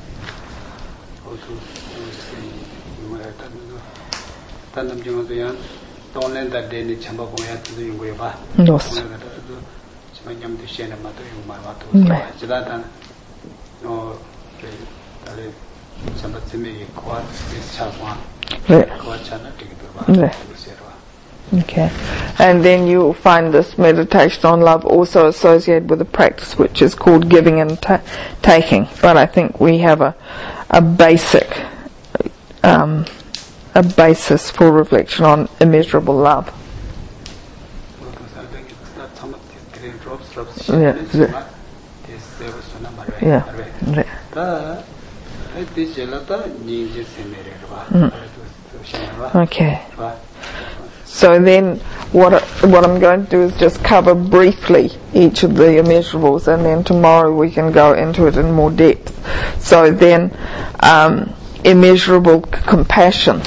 Okay. And then you will find this meditation on love also associated with a practice which is called giving and ta- taking. But I think we have a, a basic um, a basis for reflection on immeasurable love. Yeah. Yeah. Yeah. Okay. So then what what I'm going to do is just cover briefly each of the immeasurables, and then tomorrow we can go into it in more depth. So then um, immeasurable c- compassion.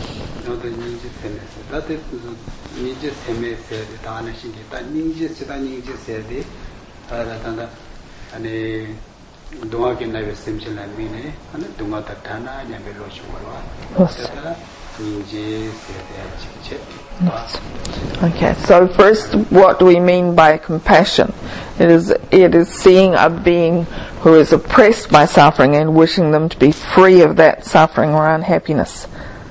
Yes. Okay, so first, what do we mean by compassion? It is it is seeing a being who is oppressed by suffering and wishing them to be free of that suffering or unhappiness.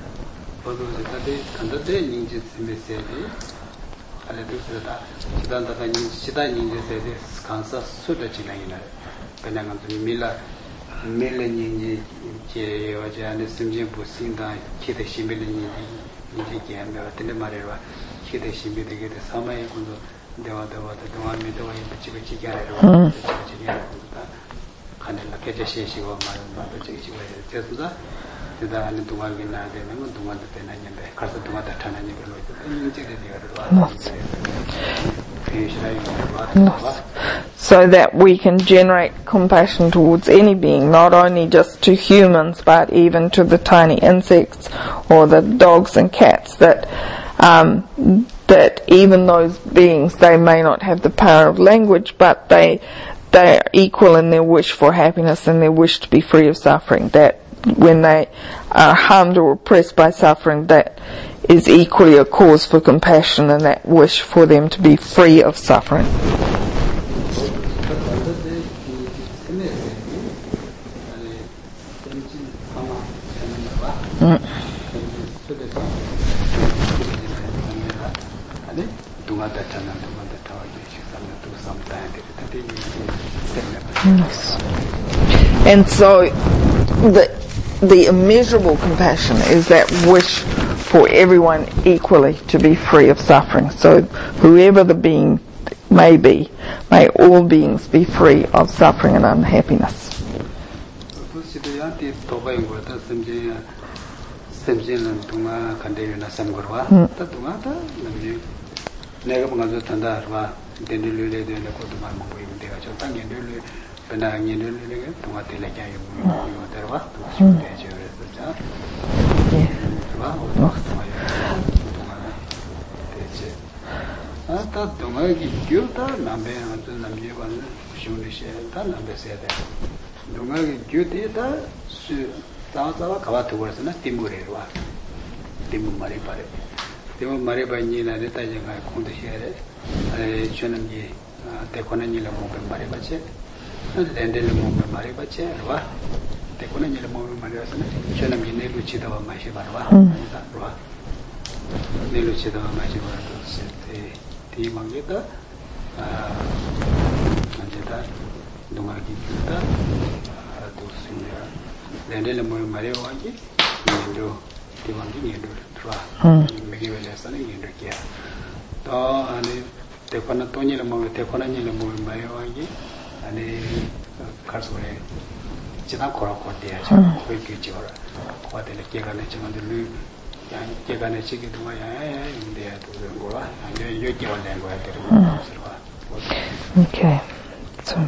So that we can generate compassion towards any being, not only just to humans, but even to the tiny insects or the dogs and cats, that um, that even those beings, they may not have the power of language, but they they are equal in their wish for happiness and their wish to be free of suffering. That when they are harmed or oppressed by suffering, that is equally a cause for compassion and that wish for them to be free of suffering. Mm. Yes. And so the the immeasurable compassion is that wish for everyone equally to be free of suffering. So whoever the being may be, may all beings be free of suffering and unhappiness. Okay. So,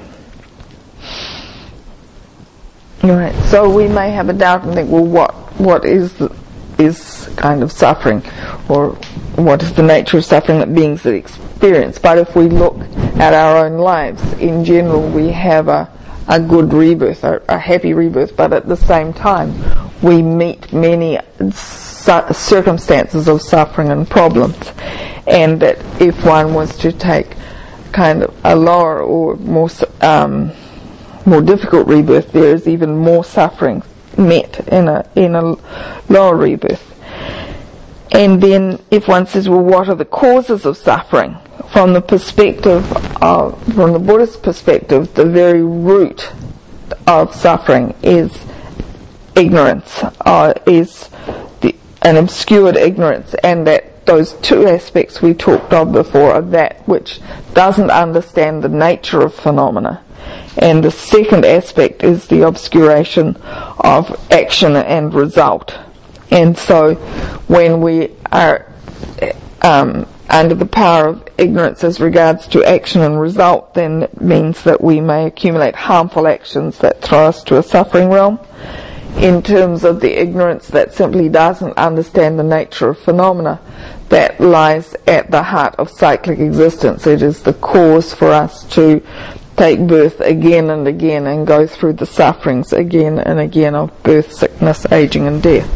all right. So we may have a doubt and think, well, what what is the, is kind of suffering, or what is the nature of suffering that beings that experience? But if we look at our own lives, in general, we have a a good rebirth, a, a happy rebirth, but at the same time, we meet many su- circumstances of suffering and problems, and that if one was to take kind of a lower or more um, more difficult rebirth, there is even more suffering met in a in a lower rebirth. And then, if one says, well, what are the causes of suffering? From the perspective of, from the Buddhist perspective, the very root of suffering is ignorance, uh, is the, an obscured ignorance, and that those two aspects we talked of before are that which doesn't understand the nature of phenomena And the second aspect is the obscuration of action and result. And so when we are um, under the power of ignorance as regards to action and result, then it means that we may accumulate harmful actions that throw us to a suffering realm. In terms of the ignorance that simply doesn't understand the nature of phenomena, that lies at the heart of cyclic existence. It is the cause for us to take birth again and again and go through the sufferings again and again of birth, sickness, aging and death.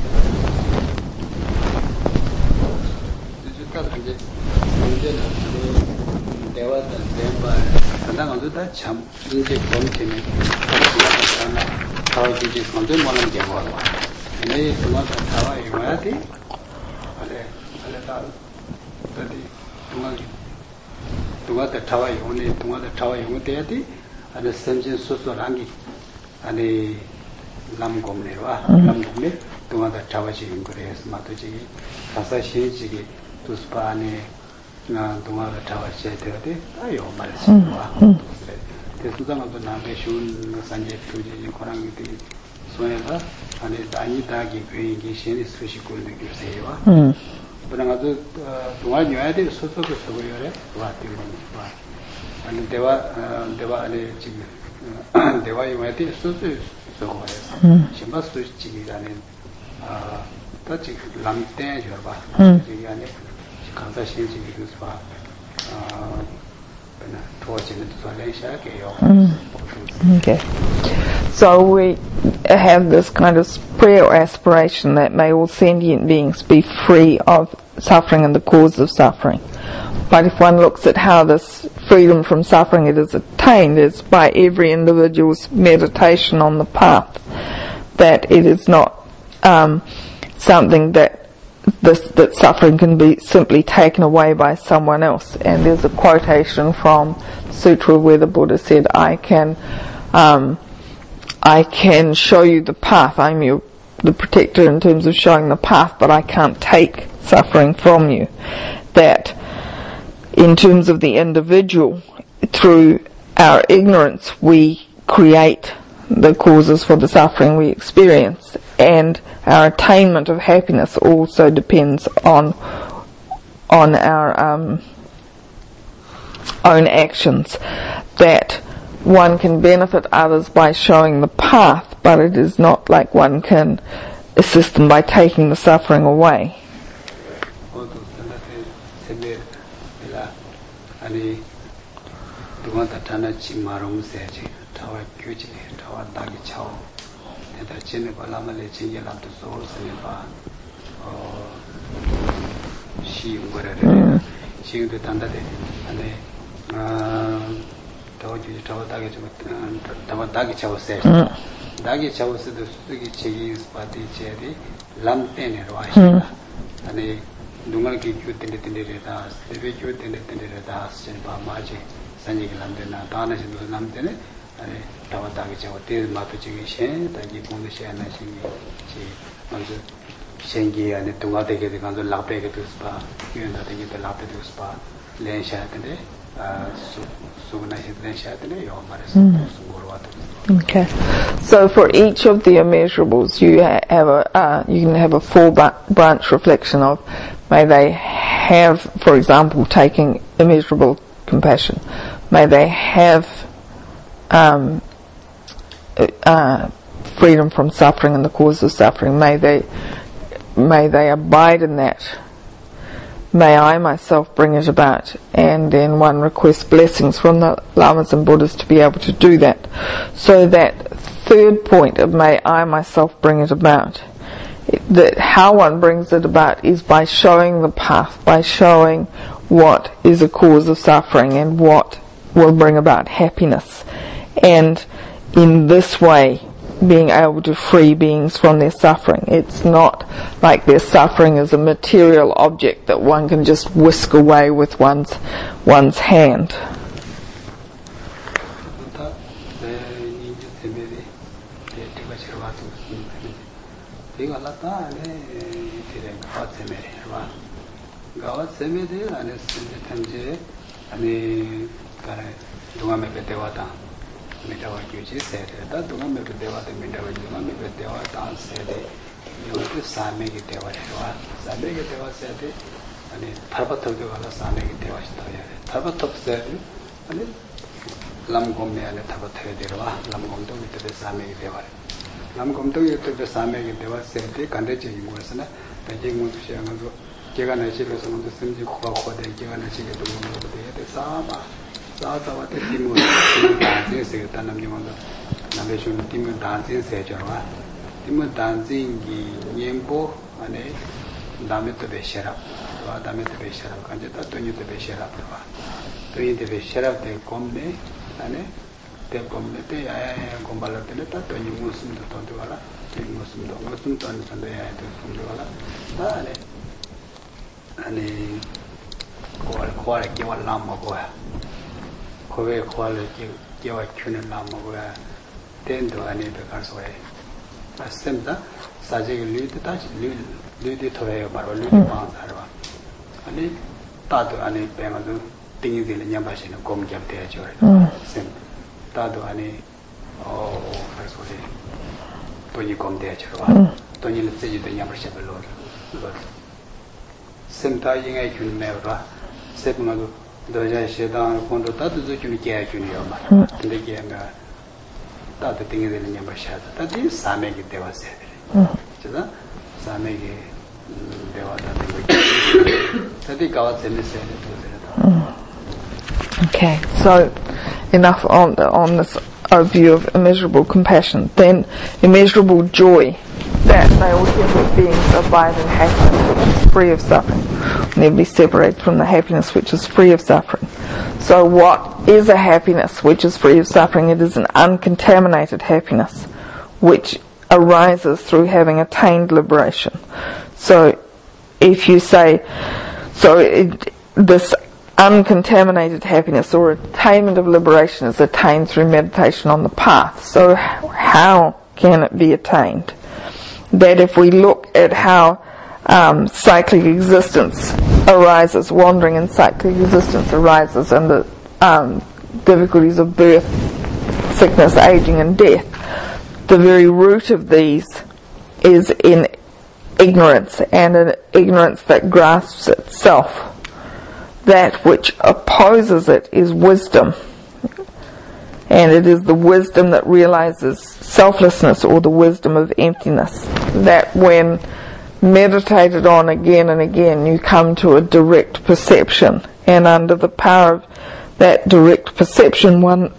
Tunga the tower only Tunga the tower you deati and the Senjin Susorangi and the Lam Gomneva, Lam Gomne, Tunga the tower in Grace, Matuji, Kasashi, Tuspani, Tunga the tower Chetati, Ayo Maris. The Susan of the Navation, Sanjay Tuji, Korangi, Sueva, and the Danitagi, Gishin, Sushiko, the Guseva. But I'm to one you added so to what and they were they were they were you added so so she must switch chicken and uh touch lamb ten your back and she comes a change in this bar uh towards the okay. So we have this kind of prayer aspiration that may all sentient beings be free of suffering and the cause of suffering. But if one looks at how this freedom from suffering it is attained, it's by every individual's meditation on the path. That it is not um, something that this, that suffering can be simply taken away by someone else. And there's a quotation from Sutra where the Buddha said, I can um, I can show you the path. I'm your, the protector in terms of showing the path, but I can't take suffering from you. That in terms of the individual, through our ignorance, we create the causes for the suffering we experience, and our attainment of happiness also depends on on our um, own actions. That one can benefit others by showing the path, but it is not like one can assist them by taking the suffering away. Dagi Chow said, Dagi Chow said the Sugi Chigis party cherry, lamp ten and a Dungalki cute in the Tindidas, the cute in the Tindidas, and Pamaji, Sanjik Lambena, Danash and Lamtene, and a Tawatagi Chow, Til Matuchi Shen, Tagi Pundish and Shingi, Shengi and the Tungatake, the Ganzo Lapeke to Spa, you and I think the Lape to Spa, Len Shatane. Okay, so for each of the immeasurables, you ha- have a uh, you can have a four branch reflection of, may they have, for example, taking immeasurable compassion, may they have um, uh, freedom from suffering and the cause of suffering, may they may they abide in that. May I myself bring it about, and then one requests blessings from the Lamas and Buddhas to be able to do that. So that third point of may I myself bring it about, it, that how one brings it about is by showing the path, by showing what is a cause of suffering and what will bring about happiness. And in this way, being able to free beings from their suffering. It's not like their suffering is a material object that one can just whisk away with one's one's hand. Mindawa Gyuji said, that the woman with Deva, the Mindawa, the woman with Deva dance said, you want to Samegi Deva, Samegi Deva said, and it Tabato Samegi Deva, Tabato said, and it Lamgome and Tabate Deva, Lamgondo to the Samegi Deva. Lamgondo to the Samegi Deva said, the Kandaji Musana, the Jingu Shango, Giganachi was on the Simji Koko, the Giganachi, the Sama. Sasa wate timu dancing se tanam nyonga nabe shun timu dancing se jarwa timu dancing gi nyembo ane dame to be sharap wa dame to be sharap kanje ta tonyu to be sharap wa tonyu to be sharap de komne ane de komne te ya ya gombala te ta tonyu musum to to wala tonyu musum to musum to ane sande ya to sum wala ta ane ane ko ko ke wala ma ko Kowe quality give a tuner Lamagoya, then to any because way. A simple Saji lead the touch, lead it away about a little pound. And it Tatu any Pemadu, things in the Yambashi and Gom Jam Theatre. Simple Tatu any oh, first way. Tony Gom Theatre. Tony let's say the Yambashi Lord. Simple I can never seven. Doja Shedan Kondo Tatu Junior Junior, and the game Tatu thing in the Yamashad. That is Samegi Deva said. Samegi Deva. Okay, so enough on the, on this overview of immeasurable compassion. Then immeasurable joy, that they all human beings abide in happiness which is free of suffering, never be separated from the happiness which is free of suffering. So what is a happiness which is free of suffering? It is an uncontaminated happiness which arises through having attained liberation. So if you say, so it, this uncontaminated happiness or attainment of liberation is attained through meditation on the path. So how can it be attained? That if we look at how um, cyclic existence arises, wandering in cyclic existence arises, and the um, difficulties of birth, sickness, aging and death, the very root of these is in ignorance, and an ignorance that grasps itself. That which opposes it is wisdom, and it is the wisdom that realizes selflessness, or the wisdom of emptiness, that when meditated on again and again you come to a direct perception, and under the power of that direct perception one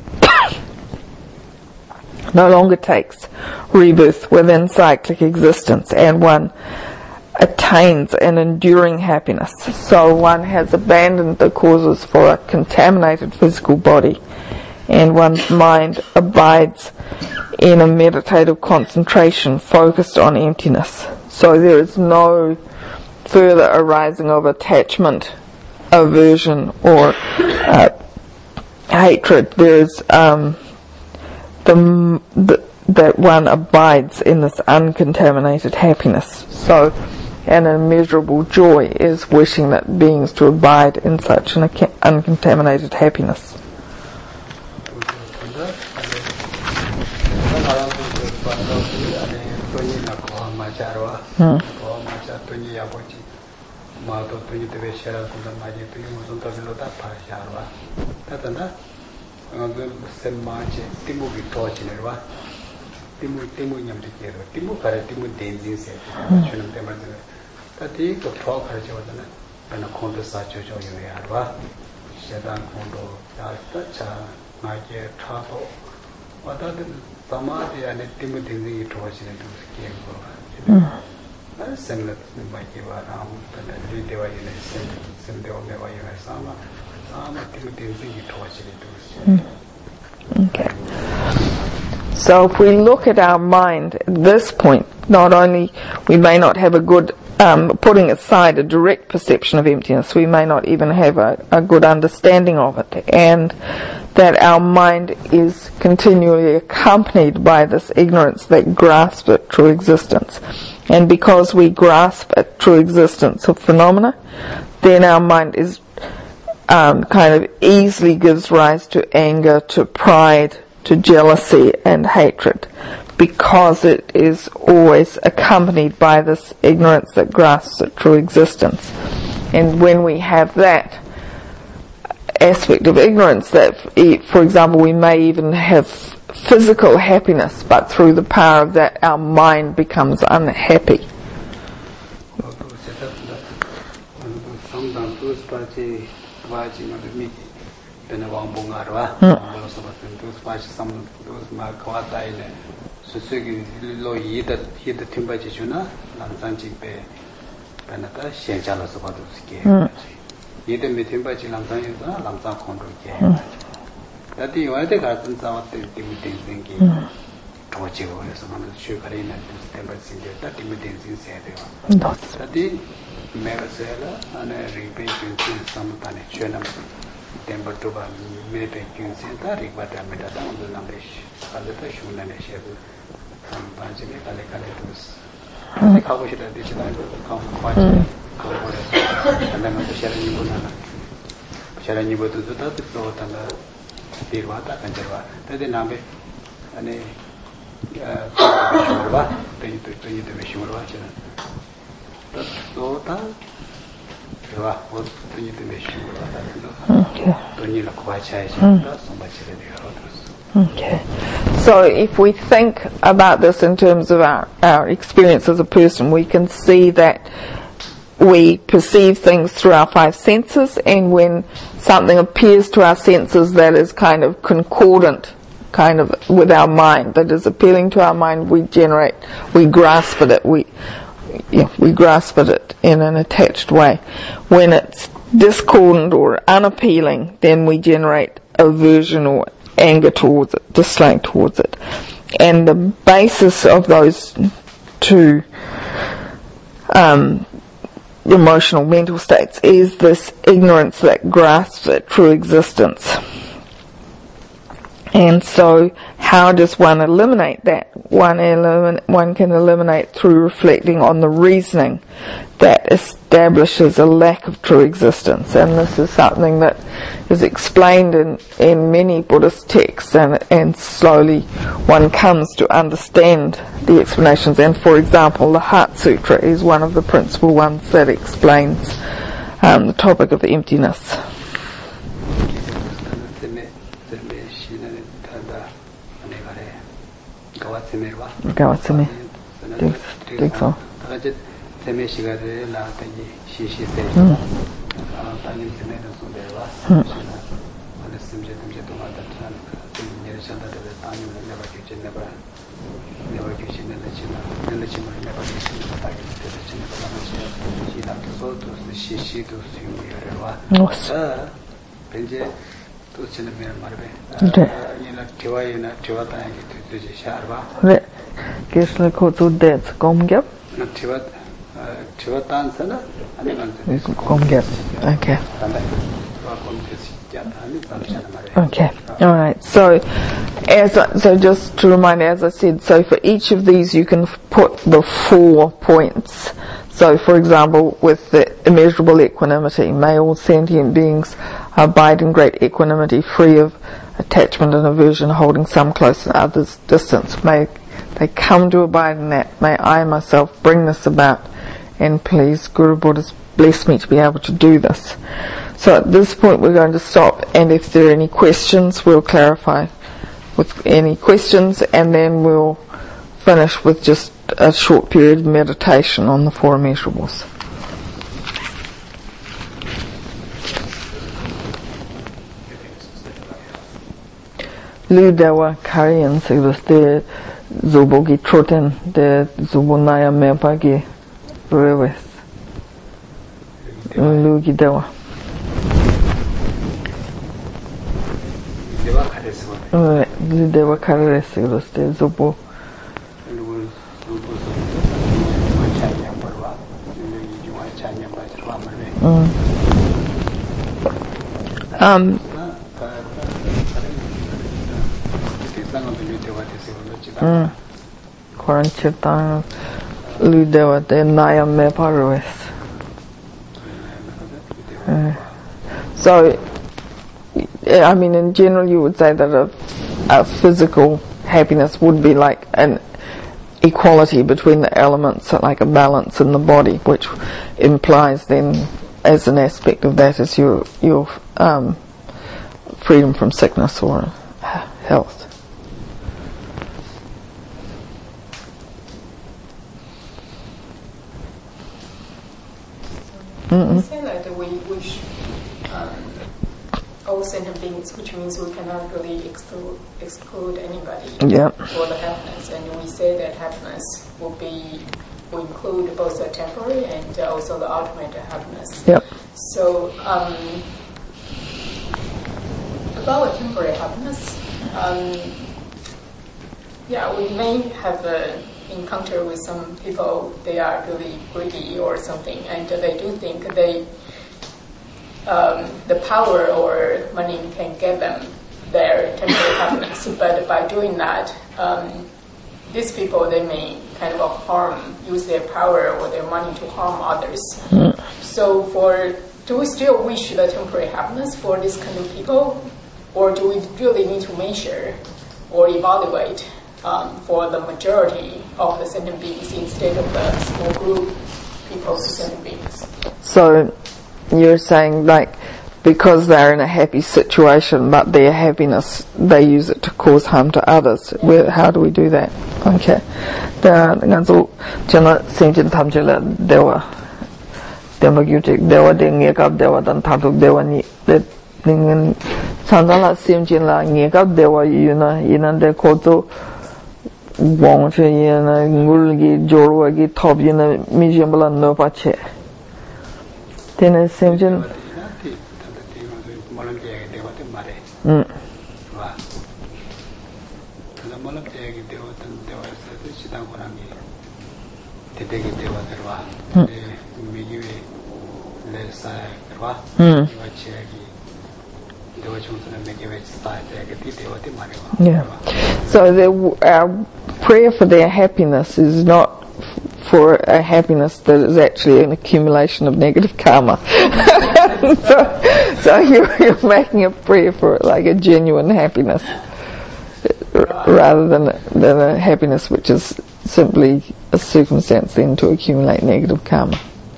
no longer takes rebirth within cyclic existence, and one attains an enduring happiness. So one has abandoned the causes for a contaminated physical body, and one's mind abides in a meditative concentration focused on emptiness. So there is no further arising of attachment, aversion, or uh, hatred. There is um, the, the that one abides in this uncontaminated happiness. So an immeasurable joy is wishing that beings to abide in such an uncontaminated happiness. Hmm. Timu timu nyam dikero timu kare timu denzin se chunam temar de tati ko thok kare chodana ana khondo sa cho cho yo yarwa shedan khondo ya ta cha ma je tha to wada de samadhi ane timu denzin to chine to ke ko na semla ma ke ba ram ta de dewa yene sem sem dewa me wa yene sama sama timu denzin to chine to. Okay. So if we look at our mind at this point, not only we may not have a good, um, putting aside a direct perception of emptiness, we may not even have a, a good understanding of it, and that our mind is continually accompanied by this ignorance that grasps at true existence. And because we grasp at true existence of phenomena, then our mind is um, kind of easily gives rise to anger, to pride, to jealousy and hatred, because it is always accompanied by this ignorance that grasps at true existence. And when we have that aspect of ignorance, that, for example, we may even have physical happiness, but through the power of that our mind becomes unhappy. Tadi wajah kartun sama tim-tim tinggi, coci orang sama tu syukur ini tempat sini, tadi tim sini saya tadi mereka saya ane repair kunci sama tani cuman tempat tu bah mereka kunci tadi pada mereka dah untuk nampak kalau tu syukur ni saya tu sampai sini kali-kali terus. Kau sudah di sana, kau baca, kau boleh. Anda nak share ni pun nak, share ni pun tu tu tu tu tanda. Dirwata kanjarwa tadi nambe ane shurwa tani to tani to shurwa chana to to ta dirwa wo tani to shurwa ta to ni la kwa chai chana so much de okay. So if we think about this in terms of our, our experience as a person, we can see that we perceive things through our five senses, and when something appears to our senses that is kind of concordant, kind of with our mind, that is appealing to our mind, we generate, we grasp at it, we, yeah, we grasp at it in an attached way. When it's discordant or unappealing, then we generate aversion or anger towards it, dislike towards it. And the basis of those two um, emotional mental states is this ignorance that grasps at true existence. And so how does one eliminate that? One, elimin- one can eliminate through reflecting on the reasoning that establishes a lack of true existence. And this is something that is explained in, in many Buddhist texts, and, and slowly one comes to understand the explanations. And for example, the Heart Sutra is one of the principal ones that explains um, the topic of emptiness. Gawatsime. Dixon. Gesla kotu det komgap. Komgap. Okay. Okay. All right. So, as I, so just to remind, as I said, so for each of these you can put the four points. So, for example, with the immeasurable equanimity, may all sentient beings abide in great equanimity, free of attachment and aversion, holding some close and others distance. May they come to abide in that. May I myself bring this about, and please, Guru Buddhas, bless me to be able to do this. So at this point we're going to stop, and if there are any questions, we'll clarify with any questions, and then we'll finish with just a short period of meditation on the Four Immeasurables. Ludewa Karian siglos de Zubogi Troten de Zubonaya Mepagi Rewes Lugi Dewa Ludewa Karian siglos de Zubo Um Mm. Koranchirtan Ludewa de Naya Meparues. So, I mean, in general, you would say that a a physical happiness would be like an equality between the elements, like a balance in the body, which implies then, as an aspect of that, is your your um, freedom from sickness or health. Mm-mm. We say that we wish um, all sentient beings, which means we cannot really exclude, exclude anybody yep. for the happiness, and we say that happiness will be will include both the temporary and also the ultimate happiness. Yep. So um, about temporary happiness, um, yeah, we may have a encounter with some people, they are really greedy or something, and they do think they um, the power or money can get them their temporary happiness, but by doing that, um, these people, they may kind of harm, use their power or their money to harm others. Mm. So for, do we still wish the temporary happiness for this kind of people, or do we really need to measure or evaluate Um, for the majority of the sentient beings instead of the small group people of sentient beings? So you're saying, like, because they're in a happy situation, but their happiness, they use it to cause harm to others. Yeah. Where, how do we do that? Okay. The nganzo jana senjin tamjila dewa dewa gyutik dewa de ngekap dewa dan tatuk dewa ni le ningen chandala senjin la ngekap dewa yuna yinande kozo wong che yena ngulgi jorwa gi top yena mijembla no pache tene semjen mm yeah. So the, our prayer for their happiness is not for a happiness that is actually an accumulation of negative karma. so so you're, you're making a prayer for like a genuine happiness r- rather than a, than a happiness which is simply a circumstance then to accumulate negative karma.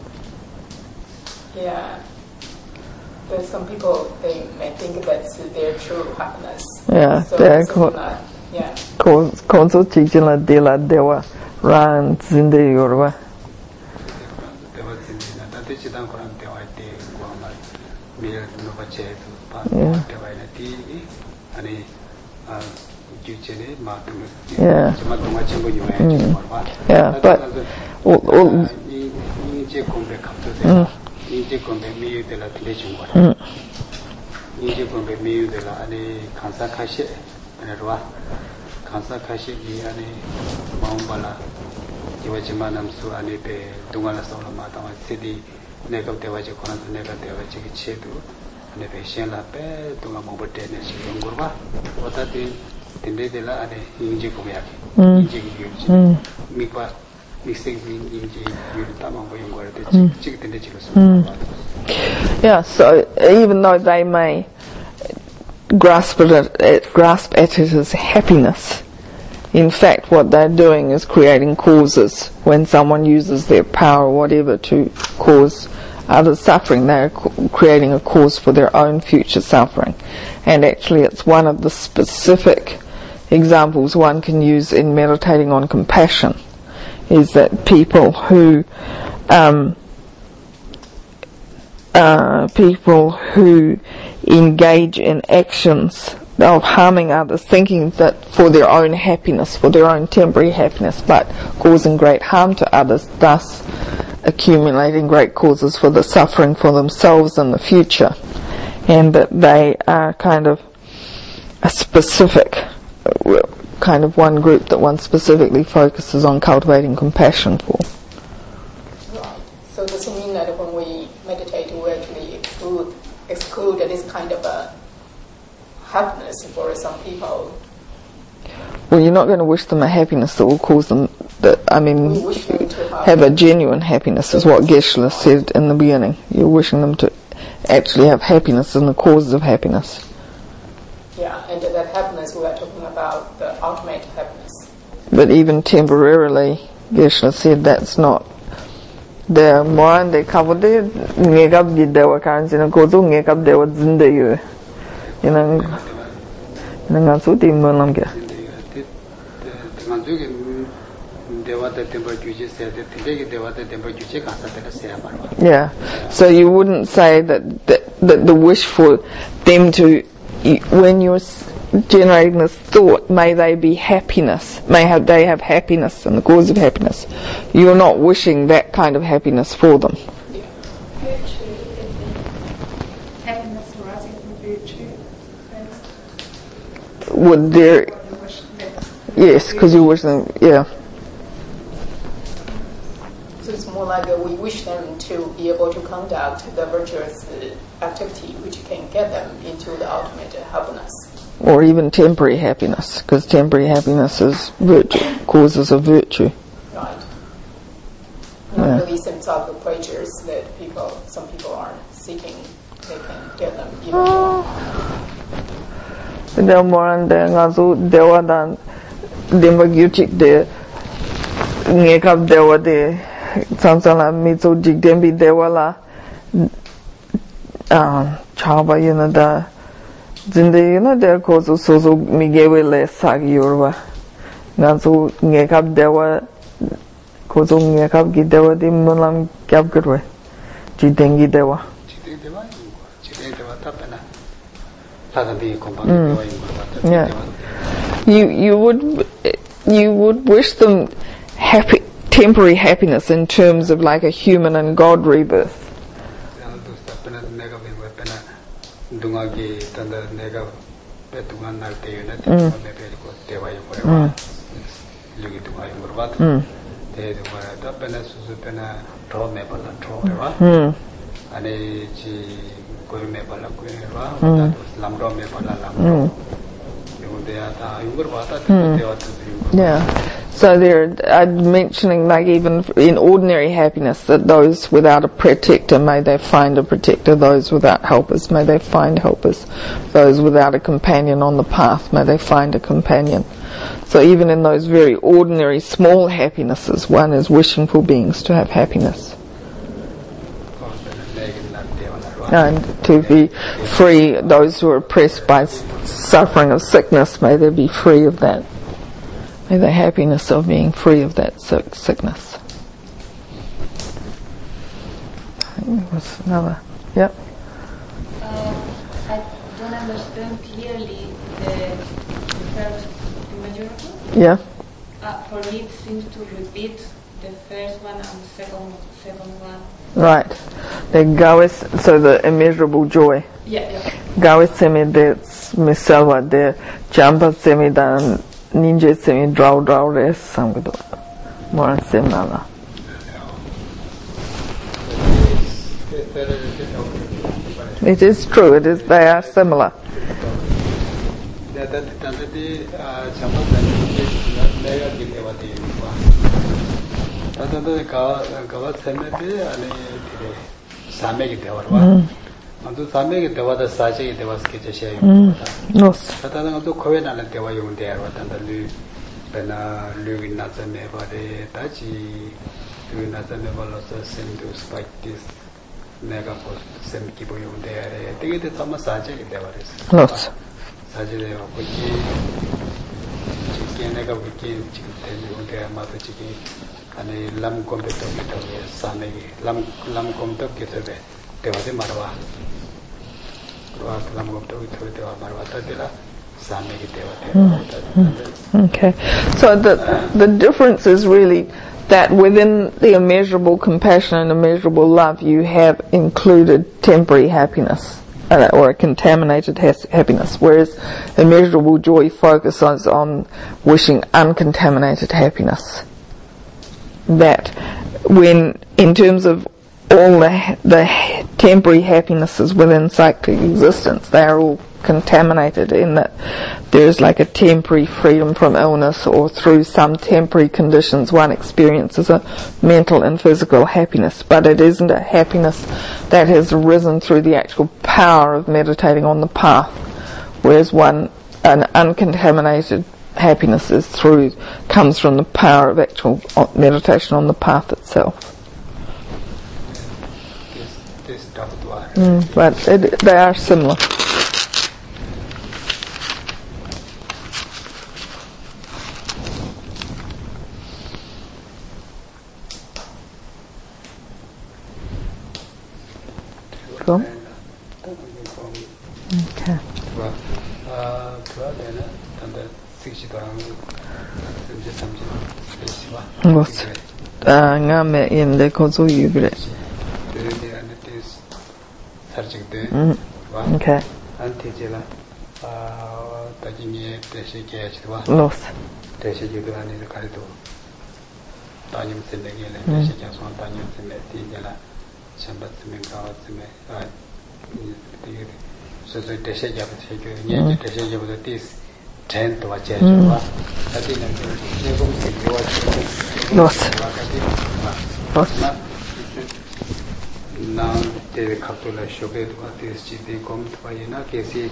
Yeah. There's some people, they may think that's their true happiness. Yeah. So they're so called, not, yeah. Konzo chikjila dela dewa ran zinde yorwa. Yeah. Mm. Yeah, but all, all, mm. kansa kashi ni ane maumbala jiwajima namsu ane pe dungala sawla ma tawa sidi nekap dewa je koran nekap dewa je ki chedu ane pe shenla pe dunga maumbate ne shi yongurwa wata tin tinde dela ane inji kumyaki inji ki yurji mikwa mixing inji yuri tamangbo yongwara de chik tinde chilo. Yeah, so even though they may grasp at it, grasp at it as happiness, in fact what they're doing is creating causes. When someone uses their power or whatever to cause others suffering, they're creating a cause for their own future suffering. And actually it's one of the specific examples one can use in meditating on compassion, is that people who um, uh, people who engage in actions of harming others, thinking that for their own happiness, for their own temporary happiness, but causing great harm to others, thus accumulating great causes for the suffering for themselves in the future, and that they are kind of a specific, kind of one group that one specifically focuses on cultivating compassion for. Right. So does it mean that when we meditate, we actually exclude exclude this kind of a happiness for some people? Well, you're not going to wish them a happiness that will cause them, that, I mean, we wish them to have, have a genuine happiness, is what Geshe-la said in the beginning. You're wishing them to actually have happiness and the causes of happiness. Yeah, and say that happiness, we are talking about the ultimate happiness. But even temporarily, Geshe said that's not. The more they cover the ngekab di dewa currency na kozo ngekab dewa zinda yu. Inang inang asu di malam kya. Yeah. So you wouldn't say that, that, that the wish for them to, when you're generating this thought, may they be happiness, may have, they have happiness and the cause of happiness. You're not wishing that kind of happiness for them. Virtue, happiness arising from virtue. Would there, yes, because you wish them, yeah. So it's more like uh, we wish them to be able to conduct the virtuous uh, activity which can get them into the ultimate happiness. Or even temporary happiness, because temporary happiness is virtue, causes of virtue. Right. Yeah. Not really sense of the pleasures that people, some people are seeking, they can get them even more. There more and there also there were than demagutic there. Ngekab there were there. Sansala mitso jig dembi there were la. Ah, chaba yuna da. Zinde yuna there kozo sozo migewe le sag yorwa. Nazo ngekab there were kozo ngekab gi there were the mulam kab gurwe. Jidengi there were. Mm. Yeah. You you would you would wish them happy temporary happiness in terms of like a human and God rebirth. Mm. Mm. Yeah. So they're uh, mentioning like even in ordinary happiness that those without a protector, may they find a protector, those without helpers, may they find helpers, those without a companion on the path, may they find a companion. So even in those very ordinary small happinesses, one is wishing for beings to have happiness. And to be free, those who are oppressed by suffering of sickness, may they be free of that. May the happiness of being free of that sickness. I think there was another. Yep. Uh, I don't understand clearly the, the first immeasurable. Yeah. Uh, for me, it seems to repeat the first one and the second second one. Right. The gawis, so the immeasurable joy. Yeah, yeah. Gawis semi de misalva de jampa semi dan ninja semi draw draw res samgdo. More similar. It is true. It is. They are similar. Mm. 안도 삼백이 대화다 사제이 대화스 계제셔요. Yes. 다다는 또 코에나는 대화 용대로 왔단다 류 베나 류인나자메 바데 다지 류인나자메 발로서 셈도 스파이티스 내가 뭐 셈기보 용대래 되게 대담아 사제이 대화랬어. Yes. 사제대요. 거기 지금 내가 거기 지금 되는 용대 아마도 지금 아니 람 컴퓨터 기타에 사메기 람 람 컴퓨터 기타에 대화데 말와. Okay, so the the difference is really that within the immeasurable compassion and immeasurable love you have included temporary happiness uh, or a contaminated has- happiness, whereas immeasurable joy focuses on wishing uncontaminated happiness. That when in terms of all the, the temporary happinesses within cyclic existence, they are all contaminated in that there's like a temporary freedom from illness, or through some temporary conditions one experiences a mental and physical happiness, but it isn't a happiness that has arisen through the actual power of meditating on the path, whereas one an uncontaminated happiness is through, comes from the power of actual meditation on the path itself. This, this mm, but it, they are similar. Cool. Okay. What's uh, nga me in the kozu yugre. Mm. Okay. Los. So so deshe jab se jo ne deshe jab the this ten to watch it wa ati na ne ko se jo Los. Los. na te kapula shobe to this chi de kom to ye na ke si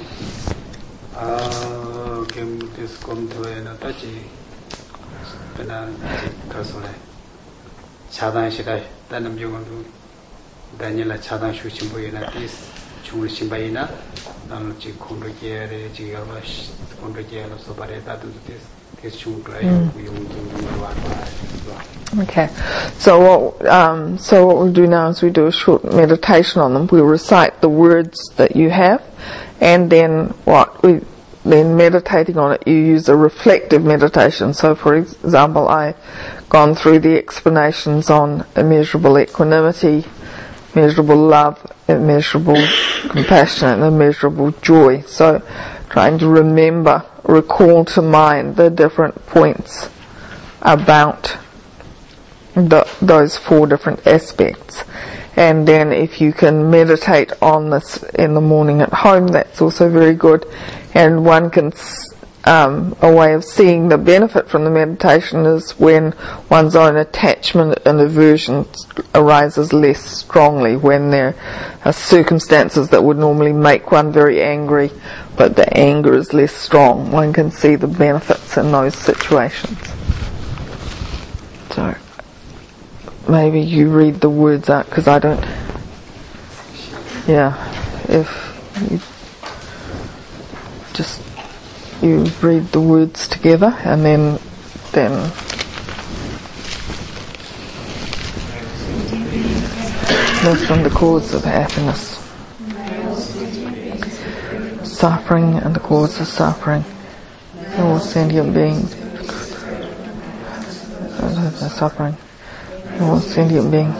a kem this kom to ye na ta chi bana ka so le chadan shi da tanam yo ndu Daniela chadan shu chim bo ye na this chung shi ba ye na nam chi khon ro ye re chi ga ba khon ro ye so ba re ta tu this this chung kla yo yo yo wa Okay, so what um, so what we'll do now is we do a short meditation on them. We'll recite the words that you have, and then what we then meditating on it, you use a reflective meditation. So, for example, I've gone through the explanations on immeasurable equanimity, immeasurable love, immeasurable compassion, and immeasurable joy. So, trying to remember, recall to mind the different points about The, those four different aspects. And then if you can meditate on this in the morning at home, that's also very good. And one can, um, a way of seeing the benefit from the meditation is when one's own attachment and aversion arises less strongly, when there are circumstances that would normally make one very angry, but the anger is less strong. One can see the benefits in those situations. So, maybe you read the words out, because I don't. Yeah, if you just you read the words together, and then then that's from the cause of happiness, suffering, and the cause of suffering. All sentient beings, suffering. All sentient beings.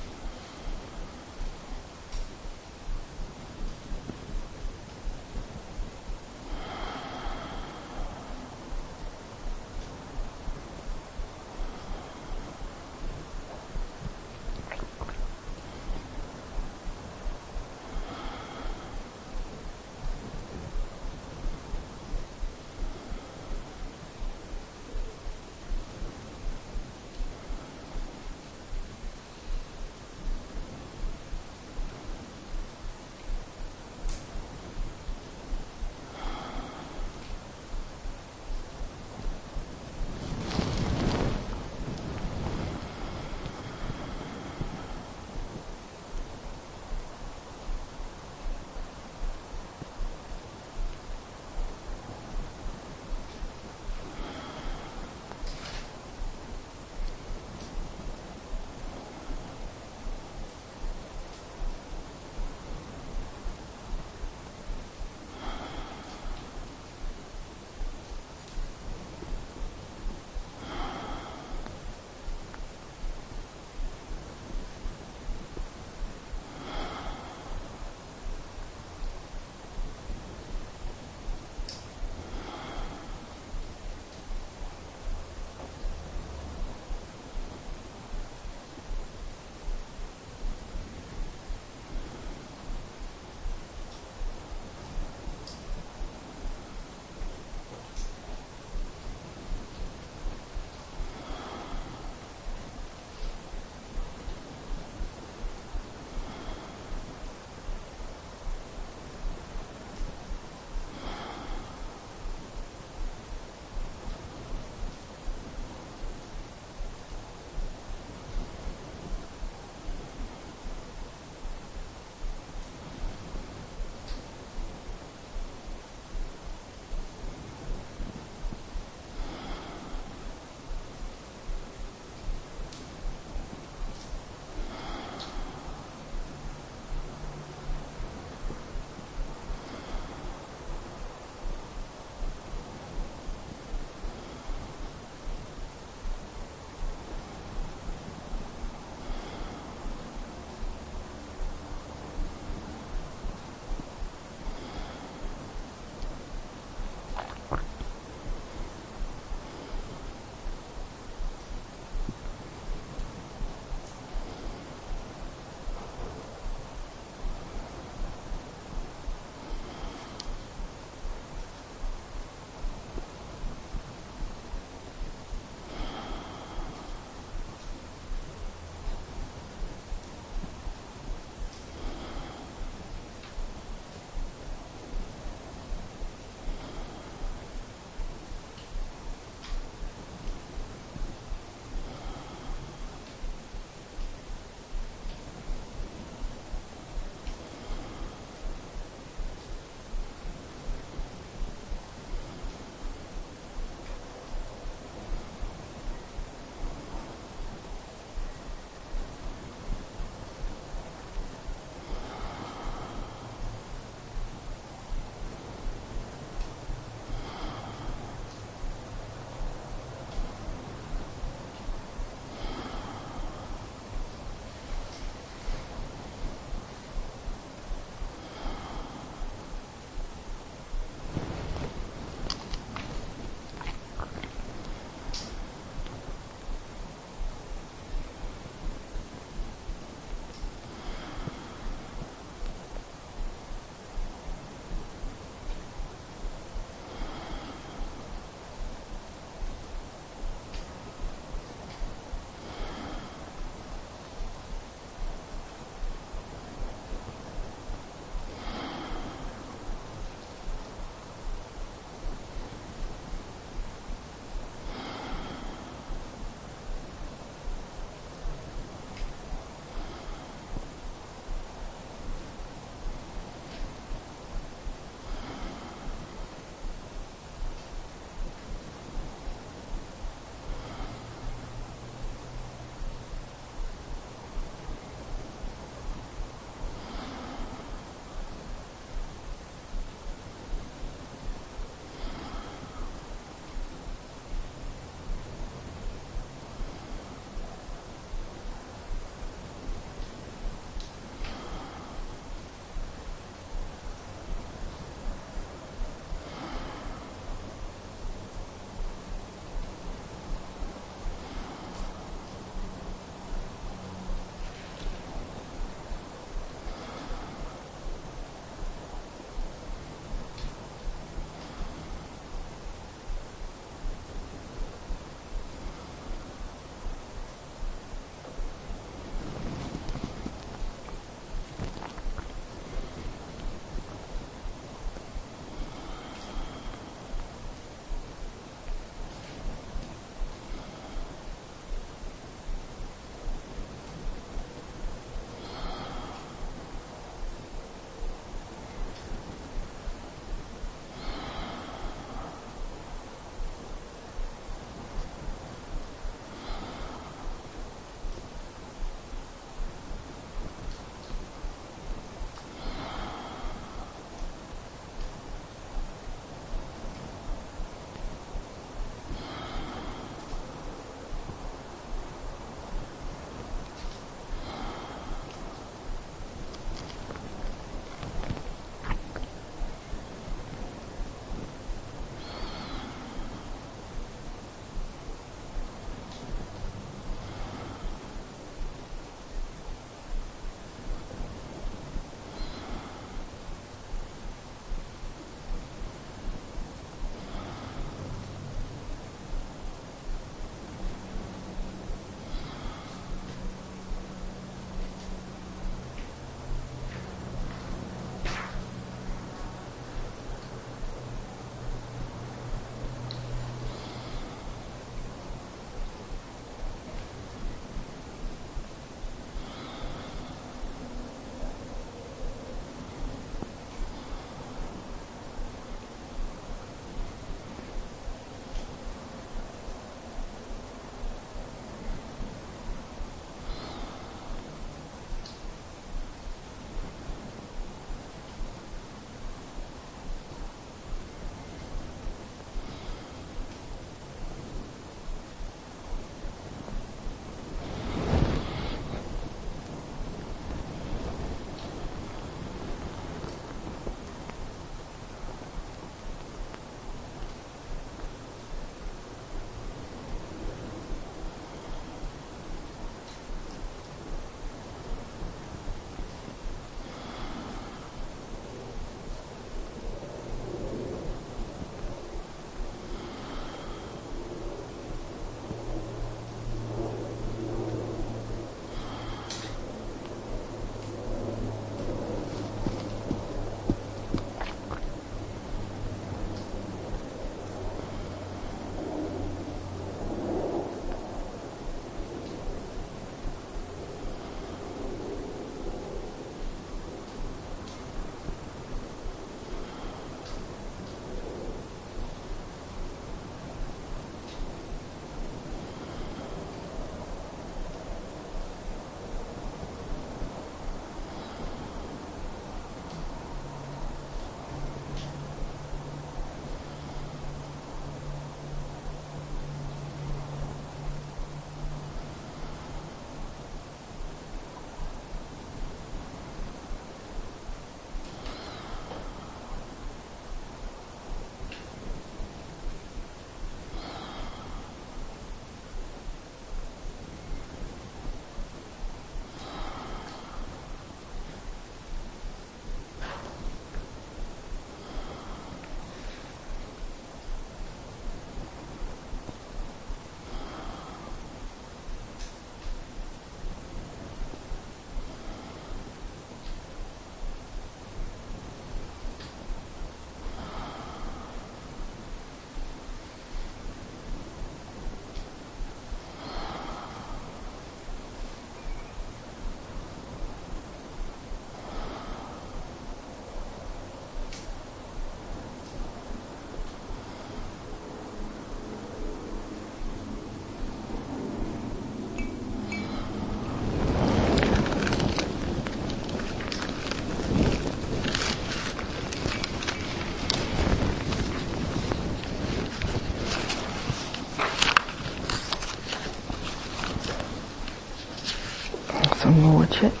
watch it.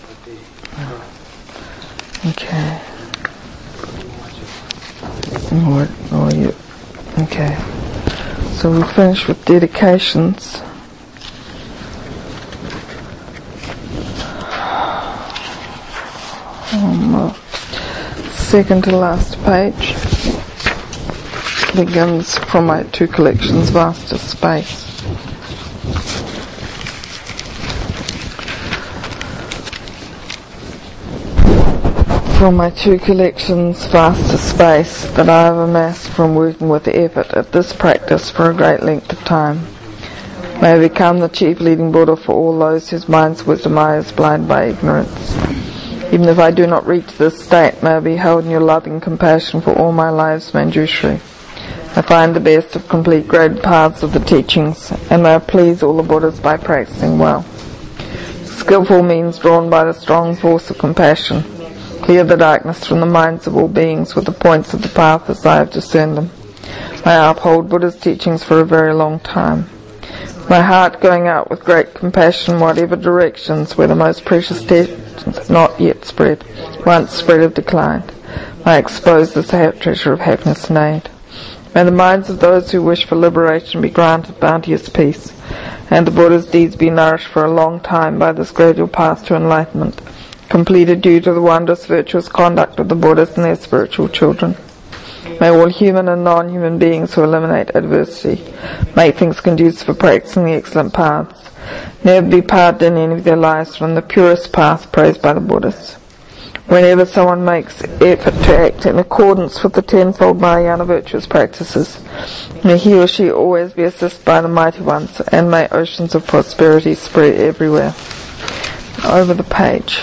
Okay. What? Oh, you. Okay. So we finish with dedications. On the second to last page begins from my two collections, Vaster Space. From my two collections, Vaster Space, that I have amassed from working with effort at this practice for a great length of time, may I become the chief leading Buddha for all those whose minds' wisdom eye is blind by ignorance. Even if I do not reach this state, may I be held in your loving compassion for all my lives, Manjushri. I find the best of complete great paths of the teachings, and may I please all the Buddhas by practicing well. Skillful means drawn by the strong force of compassion. Clear the darkness from the minds of all beings with the points of the path as I have discerned them. May I uphold Buddha's teachings for a very long time. My heart going out with great compassion whatever directions where the most precious teachings not yet spread, once spread have declined. May I expose this treasure of happiness and aid. May the minds of those who wish for liberation be granted bounteous peace, and the Buddha's deeds be nourished for a long time by this gradual path to enlightenment, completed due to the wondrous virtuous conduct of the Buddhas and their spiritual children. May all human and non-human beings who eliminate adversity make things conducive for practicing the excellent paths, never be parted in any of their lives from the purest path praised by the Buddhas. Whenever someone makes effort to act in accordance with the tenfold Mahayana virtuous practices, may he or she always be assisted by the mighty ones, and may oceans of prosperity spread everywhere. Over the page.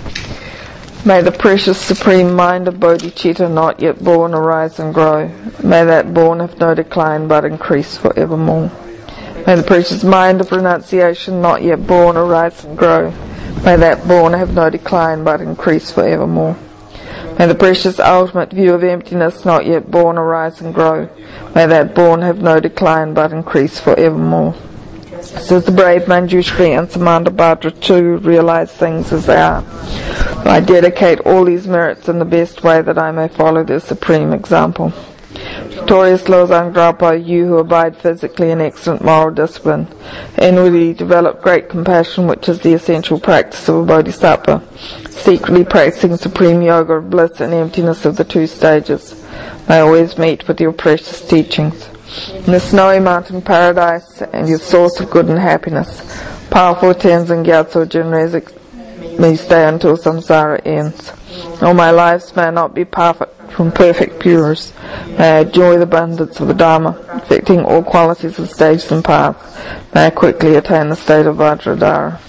May the precious supreme mind of bodhicitta not yet born arise and grow. May that born have no decline but increase for evermore. May the precious mind of renunciation not yet born arise and grow. May that born have no decline but increase for evermore. May the precious ultimate view of emptiness not yet born arise and grow. May that born have no decline but increase for evermore. Says the brave Manjushri and Samandabhadra too realize things as they are. I dedicate all these merits in the best way that I may follow their supreme example. Victorious Losang Drapa, you who abide physically in excellent moral discipline, inwardly develop great compassion, which is the essential practice of a bodhisattva, secretly practicing supreme yoga of bliss and emptiness of the two stages, may always meet with your precious teachings. In the snowy mountain paradise and your source of good and happiness, powerful Tenzin Gyatso Jinrei may stay until samsara ends. All my lives may I not be perfect from perfect pures. May I enjoy the abundance of the Dharma, affecting all qualities of stages and paths. May I quickly attain the state of Vajradhara.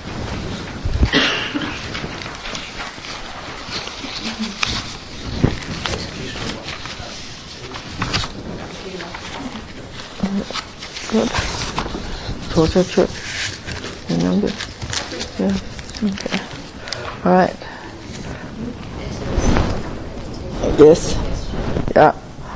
Good. Torture trip. Remember? Yeah. Okay. Alright. Yes. Yeah.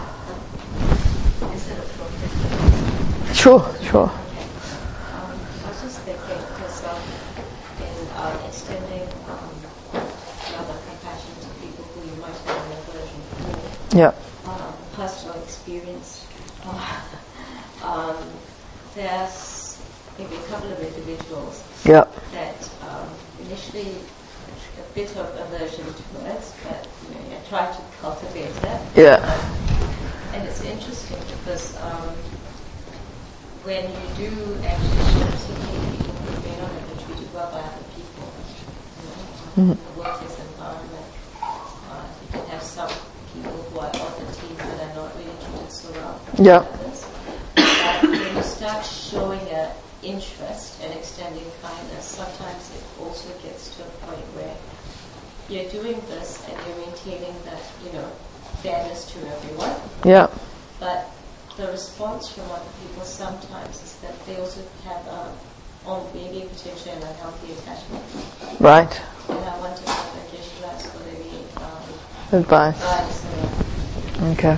Sure, sure. Um, I was just thinking, because um, in uh, extending um, rather compassion to people who you might have an aversion for, Yeah. um, personal experience, uh, um, there's maybe a couple of individuals Yeah. that um, initially a bit of aversion towards, but you know, I try to cultivate that. Yeah. And it's interesting because um, when you do actually see people who may not have been treated well by other people, you know, um, Mhm. the workplace environment, uh, you can have some people who are on the team that are not really treated so well by Yeah. others. But when you start showing an interest and extending kindness, sometimes it also gets to a point where you're doing this and you're maintaining that, you know, fairness to everyone. Yeah. But the response from other people sometimes is that they also have a, or maybe potentially an unhealthy attachment. Right. And I want to have a gesture for maybe um, Advice. advice. Okay.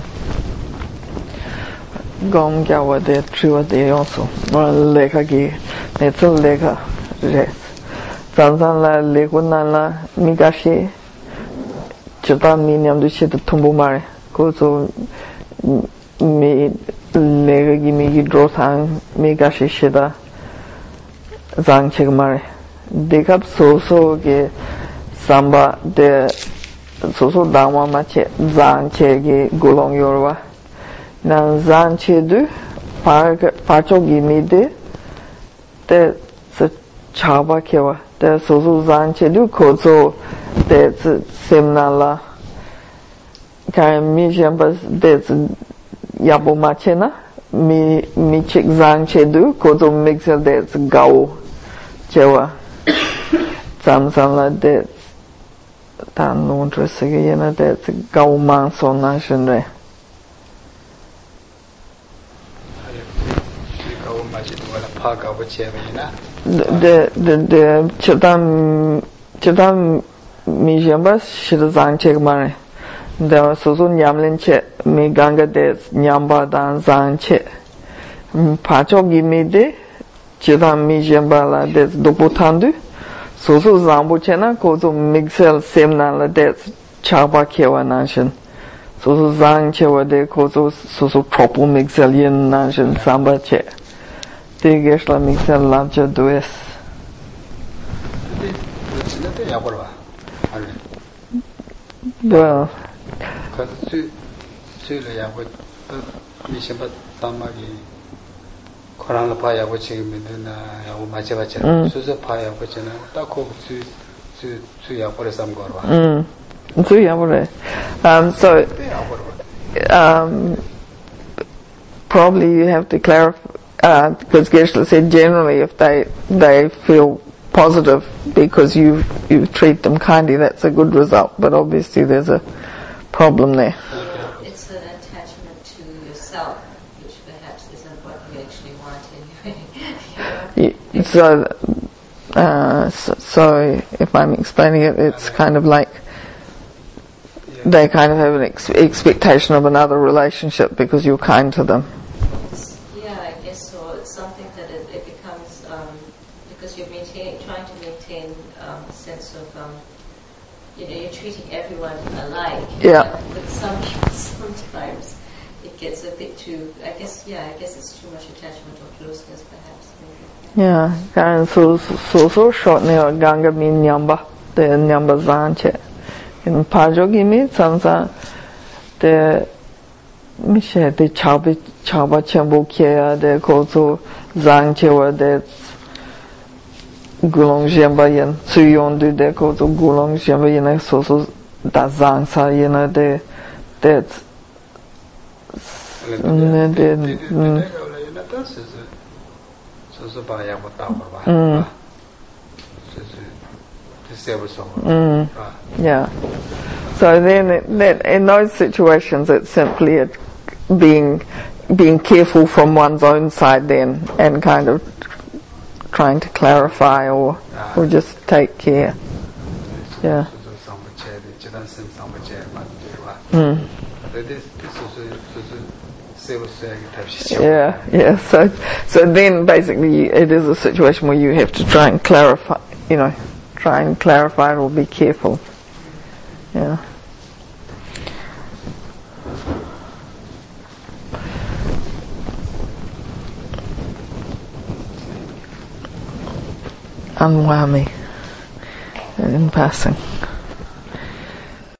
Gom gyawa de triwa de also. Well, leka gi. It's a leka res. Zanzan la lekunan la migashi chita mi nyamdu shita tumbu mare kozo mi lega gi mi gi drotang migashi shita zang chig mare dekap so so ge samba de so so dama ma che zang che ge gulong yorwa na zang che du pa pa cho gi mi de de se chaba kewa de so so zang che du kozo de semna la kai mi jamba de yabo ma che na mi mi chik zang che du kozo mixel de gao chewa samsam la de tan non tresiga yena de gao man so na shinre gao ma chi wala pa gao che na de de de chitam chitam mi jamba shida zang che mare de so so nyamlen che mi ganga de nyamba dan zang che pa cho gi mi de chitam mi jamba la de dopo tandu so so zambo che na ko zo mixel semna la de chaba kewa nanshin so so zang che wa de ko zo so so propo mixel yin nanshin samba che de gesh la mixel la ja dues well cuz su su le ya wo mi shamba tamagi koran la pa ya wo chi mi na ya wo ma che ba che su su pa ya wo che na ta ko su su su ya wo sam gor wa mm so ya wo um so um probably you have to clarify uh, because Geshe-la said generally if they they feel positive because you you treat them kindly, that's a good result, but obviously there's a problem there. It's an attachment to yourself, which perhaps isn't what you actually want anyway. Yeah, so, uh, so, so if I'm explaining it, it's kind of like they kind of have an ex- expectation of another relationship because you're kind to them. Yeah, I guess so. It's something that it, it becomes um, because you're maintaining, trying to maintain um, a sense of, um, you know, you're treating everyone alike. Yeah. But, but some, sometimes it gets a bit too. I guess, yeah, I guess it's too much attachment or closeness, perhaps. Maybe. Yeah, and so so so short ne ganga min nyamba the nyamba zanche in pajogi mi sansa the mishe the chabi chaba chambo kia the kozo zanche wa the gulong jamba yen suyon du the kozo gulong jamba yen so so da zang sa yen the that the so so ba ya wo ta ba ba so so this ever so Mm. Yeah. So then, it, that in those situations, it's simply a, being being careful from one's own side, then, and kind of trying to clarify or or just take care. Yeah. Mm. Yeah. Yeah. So so then, basically, it is a situation where you have to try and clarify. You know. Try and clarify it or be careful. Yeah. Unwami in passing.